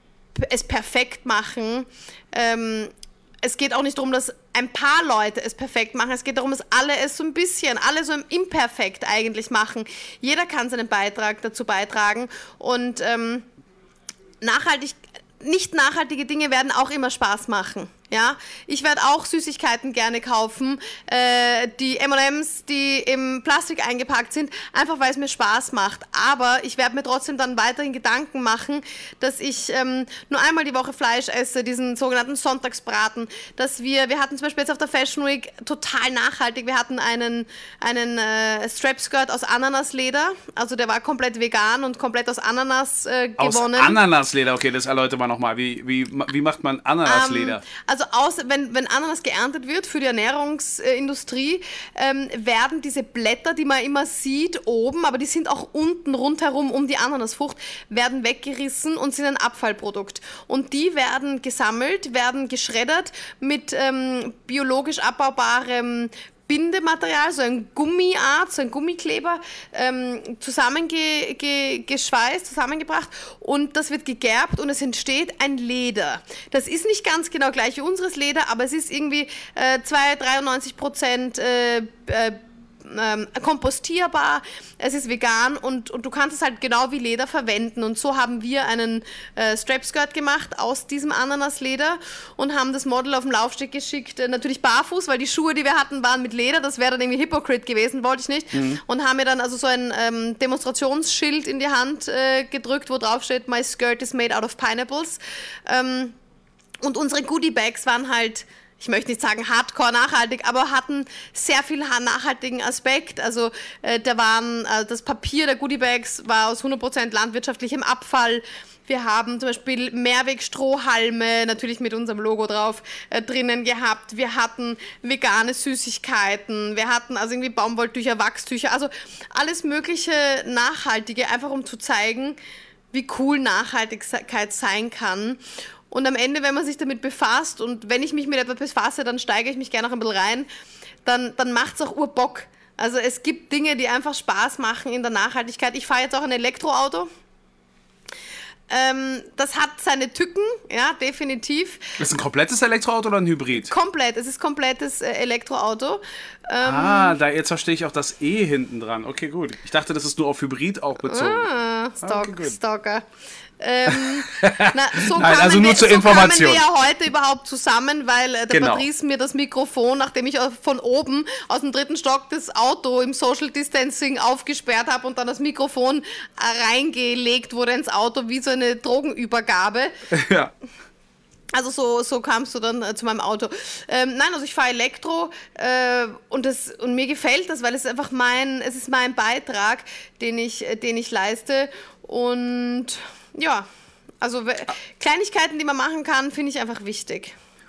S1: es perfekt machen, ähm, es geht auch nicht darum, dass ein paar Leute es perfekt machen. Es geht darum, dass alle es so ein bisschen, alle so imperfekt eigentlich machen. Jeder kann seinen Beitrag dazu beitragen. Und ähm, nachhaltig, nicht nachhaltige Dinge werden auch immer Spaß machen. Ja, ich werde auch Süßigkeiten gerne kaufen, äh, die M und M's, die im Plastik eingepackt sind, einfach weil es mir Spaß macht. Aber ich werde mir trotzdem dann weiterhin Gedanken machen, dass ich ähm, nur einmal die Woche Fleisch esse, diesen sogenannten Sonntagsbraten. Dass wir, wir hatten zum Beispiel jetzt auf der Fashion Week total nachhaltig, wir hatten einen, einen äh, Strap-Skirt aus Ananasleder, also der war komplett vegan und komplett aus Ananas äh, gewonnen.
S2: Aus Ananasleder, okay, das erläutern wir nochmal. Wie, wie, wie macht man Ananasleder?
S1: Ähm, also aus, wenn, wenn Ananas geerntet wird für die Ernährungsindustrie, ähm, werden diese Blätter, die man immer sieht, oben, aber die sind auch unten rundherum um die Ananasfrucht, werden weggerissen und sind ein Abfallprodukt. Und die werden gesammelt, werden geschreddert mit ähm, biologisch abbaubarem Bindematerial, so ein Gummiart, so ein Gummikleber, ähm, zusammengeschweißt, ge, zusammengebracht und das wird gegerbt und es entsteht ein Leder. Das ist nicht ganz genau gleich wie unseres Leder, aber es ist irgendwie äh, zwei, dreiundneunzig Prozent äh, äh, Ähm, kompostierbar, es ist vegan und, und du kannst es halt genau wie Leder verwenden und so haben wir einen äh, Strap-Skirt gemacht aus diesem Ananasleder und haben das Model auf den Laufsteg geschickt, äh, natürlich barfuß, weil die Schuhe, die wir hatten, waren mit Leder, das wäre dann irgendwie Hypocrite gewesen, wollte ich nicht mhm. und haben mir dann also so ein ähm, Demonstrationsschild in die Hand äh, gedrückt, wo drauf steht, my skirt is made out of pineapples ähm, und unsere Goodie-Bags waren halt, ich möchte nicht sagen hardcore nachhaltig, aber hatten sehr viel nachhaltigen Aspekt. Also äh, da waren, äh, das Papier der Goodiebags war aus hundert Prozent landwirtschaftlichem Abfall. Wir haben zum Beispiel Mehrwegstrohhalme, natürlich mit unserem Logo drauf, äh, drinnen gehabt. Wir hatten vegane Süßigkeiten. Wir hatten also irgendwie Baumwolltücher, Wachstücher, also alles mögliche Nachhaltige, einfach um zu zeigen, wie cool Nachhaltigkeit sein kann. Und am Ende, wenn man sich damit befasst und wenn ich mich mit etwas befasse, dann steige ich mich gerne auch ein bisschen rein, dann, dann macht es auch Urbock. Also es gibt Dinge, die einfach Spaß machen in der Nachhaltigkeit. Ich fahre jetzt auch ein Elektroauto. Ähm, das hat seine Tücken, ja, definitiv.
S2: Ist es ein komplettes Elektroauto oder ein Hybrid?
S1: Komplett, es ist komplettes äh, Elektroauto.
S2: Ähm, ah, da jetzt verstehe ich auch das E hinten dran. Okay, gut. Ich dachte, das ist nur auf Hybrid auch bezogen.
S1: Ah, Stock, okay, Stalker. Ähm, na, so
S2: Nein, also nur
S1: wir,
S2: zur
S1: so
S2: Information.
S1: kamen wir ja heute überhaupt zusammen, weil äh, der genau. Patrice mir das Mikrofon, nachdem ich von oben aus dem dritten Stock das Auto im Social Distancing aufgesperrt habe und dann das Mikrofon reingelegt wurde ins Auto, wie so eine Drogenübergabe.
S2: Ja.
S1: Also so, so kamst du dann äh, zu meinem Auto. Ähm, nein, also ich fahre Elektro äh, und, das, und mir gefällt das, weil es ist einfach mein, es ist mein Beitrag, den ich, den ich leiste und ja, also Kleinigkeiten, die man machen kann, finde ich einfach wichtig.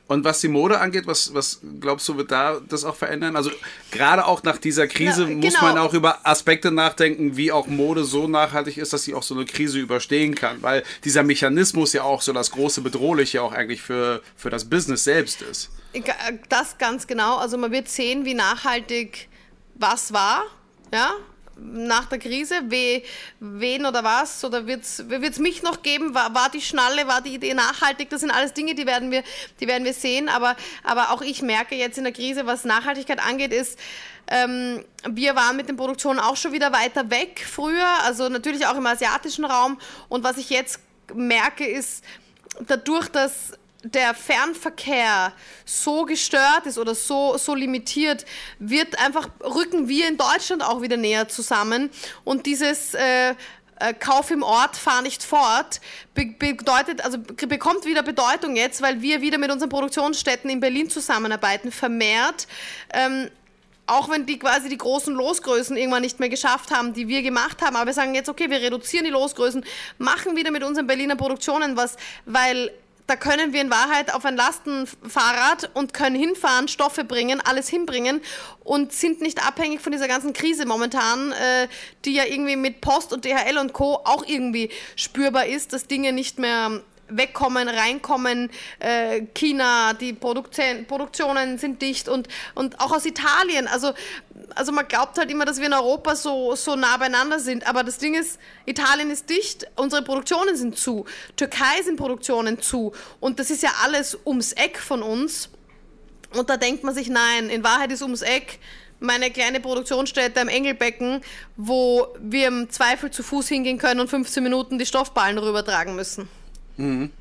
S2: Und was die Mode angeht, was, was glaubst du, wird da das auch verändern? Also gerade auch nach dieser Krise Na, muss genau. man auch über Aspekte nachdenken, wie auch Mode so nachhaltig ist, dass sie auch so eine Krise überstehen kann. Weil dieser Mechanismus ja auch so das große Bedrohliche auch eigentlich für, für das Business selbst ist.
S1: Das ganz genau. Also man wird sehen, wie nachhaltig was war, ja, nach der Krise, we, wen oder was, oder wird es mich noch geben, war, war die Schnalle, war die Idee nachhaltig, das sind alles Dinge, die werden wir, die werden wir sehen, aber, aber auch ich merke jetzt in der Krise, was Nachhaltigkeit angeht, ist, ähm, wir waren mit den Produktionen auch schon wieder weiter weg früher, also natürlich auch im asiatischen Raum, und was ich jetzt merke, ist, dadurch, dass der Fernverkehr so gestört ist oder so, so limitiert, wird einfach, rücken wir in Deutschland auch wieder näher zusammen. Und dieses äh, äh, Kauf im Ort, fahr nicht fort, be- bedeutet, also bekommt wieder Bedeutung jetzt, weil wir wieder mit unseren Produktionsstätten in Berlin zusammenarbeiten, vermehrt. Ähm, Auch wenn die quasi die großen Losgrößen irgendwann nicht mehr geschafft haben, die wir gemacht haben. Aber wir sagen jetzt, okay, wir reduzieren die Losgrößen, machen wieder mit unseren Berliner Produktionen was, weil da können wir in Wahrheit auf ein Lastenfahrrad und können hinfahren, Stoffe bringen, alles hinbringen und sind nicht abhängig von dieser ganzen Krise momentan, äh, die ja irgendwie mit Post und D H L und Co. auch irgendwie spürbar ist, dass Dinge nicht mehr wegkommen, reinkommen, äh, China, die Produktien, Produktionen sind dicht und, und auch aus Italien, also, also man glaubt halt immer, dass wir in Europa so, so nah beieinander sind, aber das Ding ist, Italien ist dicht, unsere Produktionen sind zu, Türkei sind Produktionen zu und das ist ja alles ums Eck von uns und da denkt man sich, nein, in Wahrheit ist ums Eck meine kleine Produktionsstätte am Engelbecken, wo wir im Zweifel zu Fuß hingehen können und fünfzehn Minuten die Stoffballen rübertragen müssen.
S2: Mhm.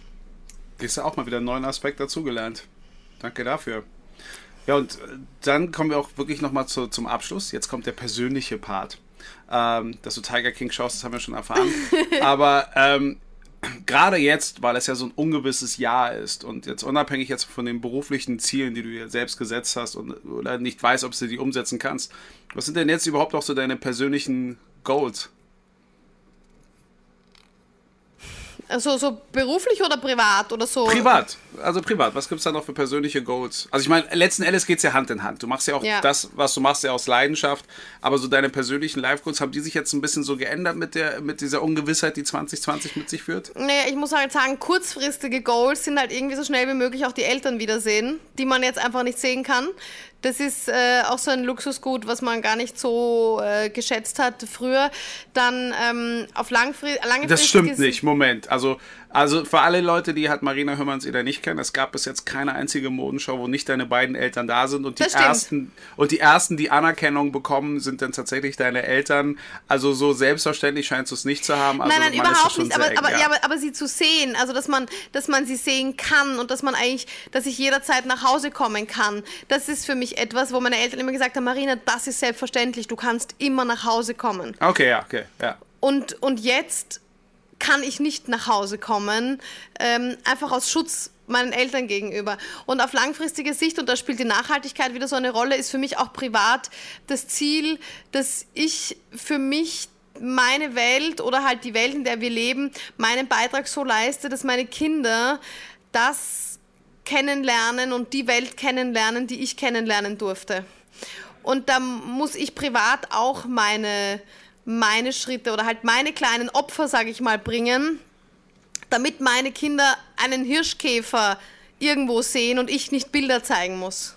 S2: Hast du auch mal wieder einen neuen Aspekt dazugelernt. Danke dafür. Ja, und dann kommen wir auch wirklich nochmal zu, zum Abschluss. Jetzt kommt der persönliche Part. Ähm, dass du Tiger King schaust, das haben wir schon erfahren. Aber ähm, gerade jetzt, weil es ja so ein ungewisses Jahr ist und jetzt unabhängig jetzt von den beruflichen Zielen, die du dir selbst gesetzt hast und, oder nicht weißt, ob du die umsetzen kannst, was sind denn jetzt überhaupt auch so deine persönlichen Goals?
S1: Also so beruflich oder privat oder so?
S2: Privat, also privat. Was gibt es da noch für persönliche Goals? Also ich meine, letzten Endes geht es ja Hand in Hand. Du machst ja auch ja. das, was du machst, ja aus Leidenschaft. Aber so deine persönlichen Life-Goals, haben die sich jetzt ein bisschen so geändert mit, der, mit dieser Ungewissheit, die zwanzig zwanzig mit sich führt?
S1: Naja, ich muss halt sagen, kurzfristige Goals sind halt irgendwie so schnell wie möglich auch die Eltern wiedersehen, die man jetzt einfach nicht sehen kann. Das ist äh, auch so ein Luxusgut, was man gar nicht so äh, geschätzt hat früher. Dann ähm, auf langfristig...
S2: Das stimmt nicht, Moment. Also, also für alle Leute, die halt Marina Hümmerns-Eder nicht kennen, es gab bis jetzt keine einzige Modenschau, wo nicht deine beiden Eltern da sind. Und die, ersten, und die ersten, die Anerkennung bekommen, sind dann tatsächlich deine Eltern. Also so selbstverständlich scheinst du es nicht zu haben. Also
S1: nein, nein, überhaupt nicht. Aber, eng, aber, ja. Ja, aber, aber sie zu sehen, also dass man, dass man sie sehen kann und dass man eigentlich, dass ich jederzeit nach Hause kommen kann, das ist für mich etwas, wo meine Eltern immer gesagt haben, Marina, das ist selbstverständlich, du kannst immer nach Hause kommen.
S2: Okay, ja, okay, ja.
S1: Und, und jetzt kann ich nicht nach Hause kommen, ähm, einfach aus Schutz meinen Eltern gegenüber. Und auf langfristige Sicht, und da spielt die Nachhaltigkeit wieder so eine Rolle, ist für mich auch privat das Ziel, dass ich für mich meine Welt oder halt die Welt, in der wir leben, meinen Beitrag so leiste, dass meine Kinder das kennenlernen und die Welt kennenlernen, die ich kennenlernen durfte. Und da muss ich privat auch meine, meine Schritte oder halt meine kleinen Opfer, sage ich mal, bringen, damit meine Kinder einen Hirschkäfer irgendwo sehen und ich nicht Bilder zeigen muss.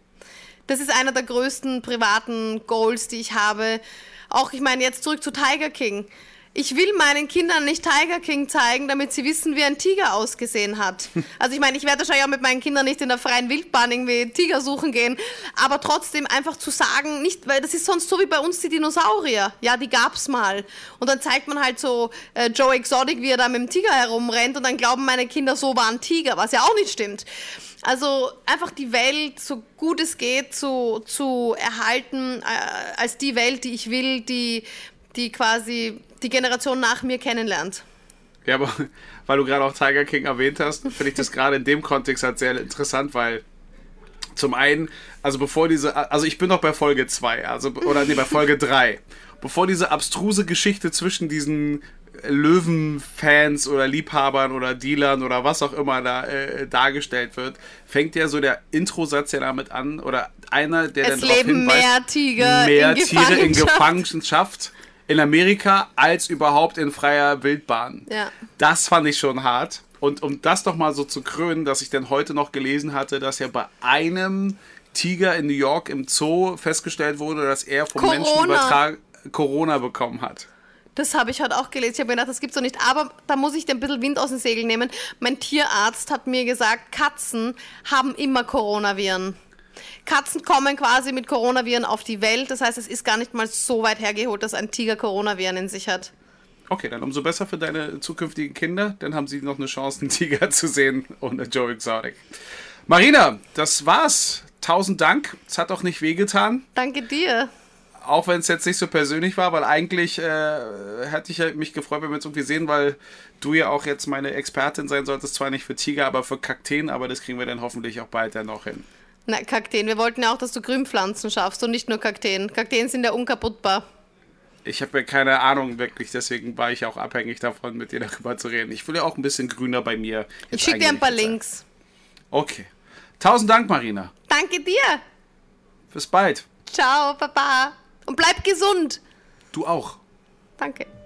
S1: Das ist einer der größten privaten Goals, die ich habe. Auch, ich meine, jetzt zurück zu Tiger King. Ich will meinen Kindern nicht Tiger King zeigen, damit sie wissen, wie ein Tiger ausgesehen hat. Also ich meine, ich werde wahrscheinlich auch mit meinen Kindern nicht in der freien Wildbahn irgendwie Tiger suchen gehen, aber trotzdem einfach zu sagen, nicht, weil das ist sonst so wie bei uns die Dinosaurier. Ja, die gab's mal. Und dann zeigt man halt so äh, Joe Exotic, wie er da mit dem Tiger herumrennt und dann glauben meine Kinder, so war ein Tiger, was ja auch nicht stimmt. Also einfach die Welt, so gut es geht, zu, zu erhalten äh, als die Welt, die ich will, die, die quasi die Generation nach mir kennenlernt.
S2: Ja, aber weil du gerade auch Tiger King erwähnt hast, finde ich das gerade in dem Kontext halt sehr interessant, weil zum einen, also bevor diese, also ich bin noch bei Folge zwei, also, oder nee, bei Folge drei, bevor diese abstruse Geschichte zwischen diesen Löwenfans oder Liebhabern oder Dealern oder was auch immer da äh, dargestellt wird, fängt ja so der Introsatz ja damit an, oder einer, der
S1: es
S2: dann darauf
S1: leben
S2: hinweist,
S1: mehr Tiger,
S2: mehr
S1: in,
S2: Tiere in
S1: Gefangenschaft.
S2: Gefangenschaft in Amerika als überhaupt in freier Wildbahn.
S1: Ja.
S2: Das fand ich schon hart. Und um das doch mal so zu krönen, dass ich dann heute noch gelesen hatte, dass ja bei einem Tiger in New York im Zoo festgestellt wurde, dass er vom
S1: Corona.
S2: Menschen übertragen Corona bekommen hat.
S1: Das habe ich heute auch gelesen. Ich habe mir gedacht, das gibt's doch nicht. Aber da muss ich dir ein bisschen Wind aus den Segeln nehmen. Mein Tierarzt hat mir gesagt, Katzen haben immer Coronaviren. Katzen kommen quasi mit Coronaviren auf die Welt. Das heißt, es ist gar nicht mal so weit hergeholt, dass ein Tiger Coronaviren in sich hat.
S2: Okay, dann umso besser für deine zukünftigen Kinder. Dann haben sie noch eine Chance, einen Tiger zu sehen ohne Joe Exotic. Marina, das war's. Tausend Dank. Es hat auch nicht wehgetan.
S1: Danke dir.
S2: Auch wenn es jetzt nicht so persönlich war, weil eigentlich äh, hätte ich mich gefreut, wenn wir uns irgendwie sehen, weil du ja auch jetzt meine Expertin sein solltest. Zwar nicht für Tiger, aber für Kakteen. Aber das kriegen wir dann hoffentlich auch bald dann noch hin.
S1: Na, Kakteen. Wir wollten ja auch, dass du Grünpflanzen schaffst und nicht nur Kakteen. Kakteen sind ja unkaputtbar.
S2: Ich habe ja keine Ahnung wirklich, deswegen war ich auch abhängig davon, mit dir darüber zu reden. Ich will ja auch ein bisschen grüner bei mir.
S1: Ich schicke dir ein paar Links.
S2: Okay. Tausend Dank, Marina.
S1: Danke dir.
S2: Bis bald.
S1: Ciao, Papa. Und bleib gesund.
S2: Du auch.
S1: Danke.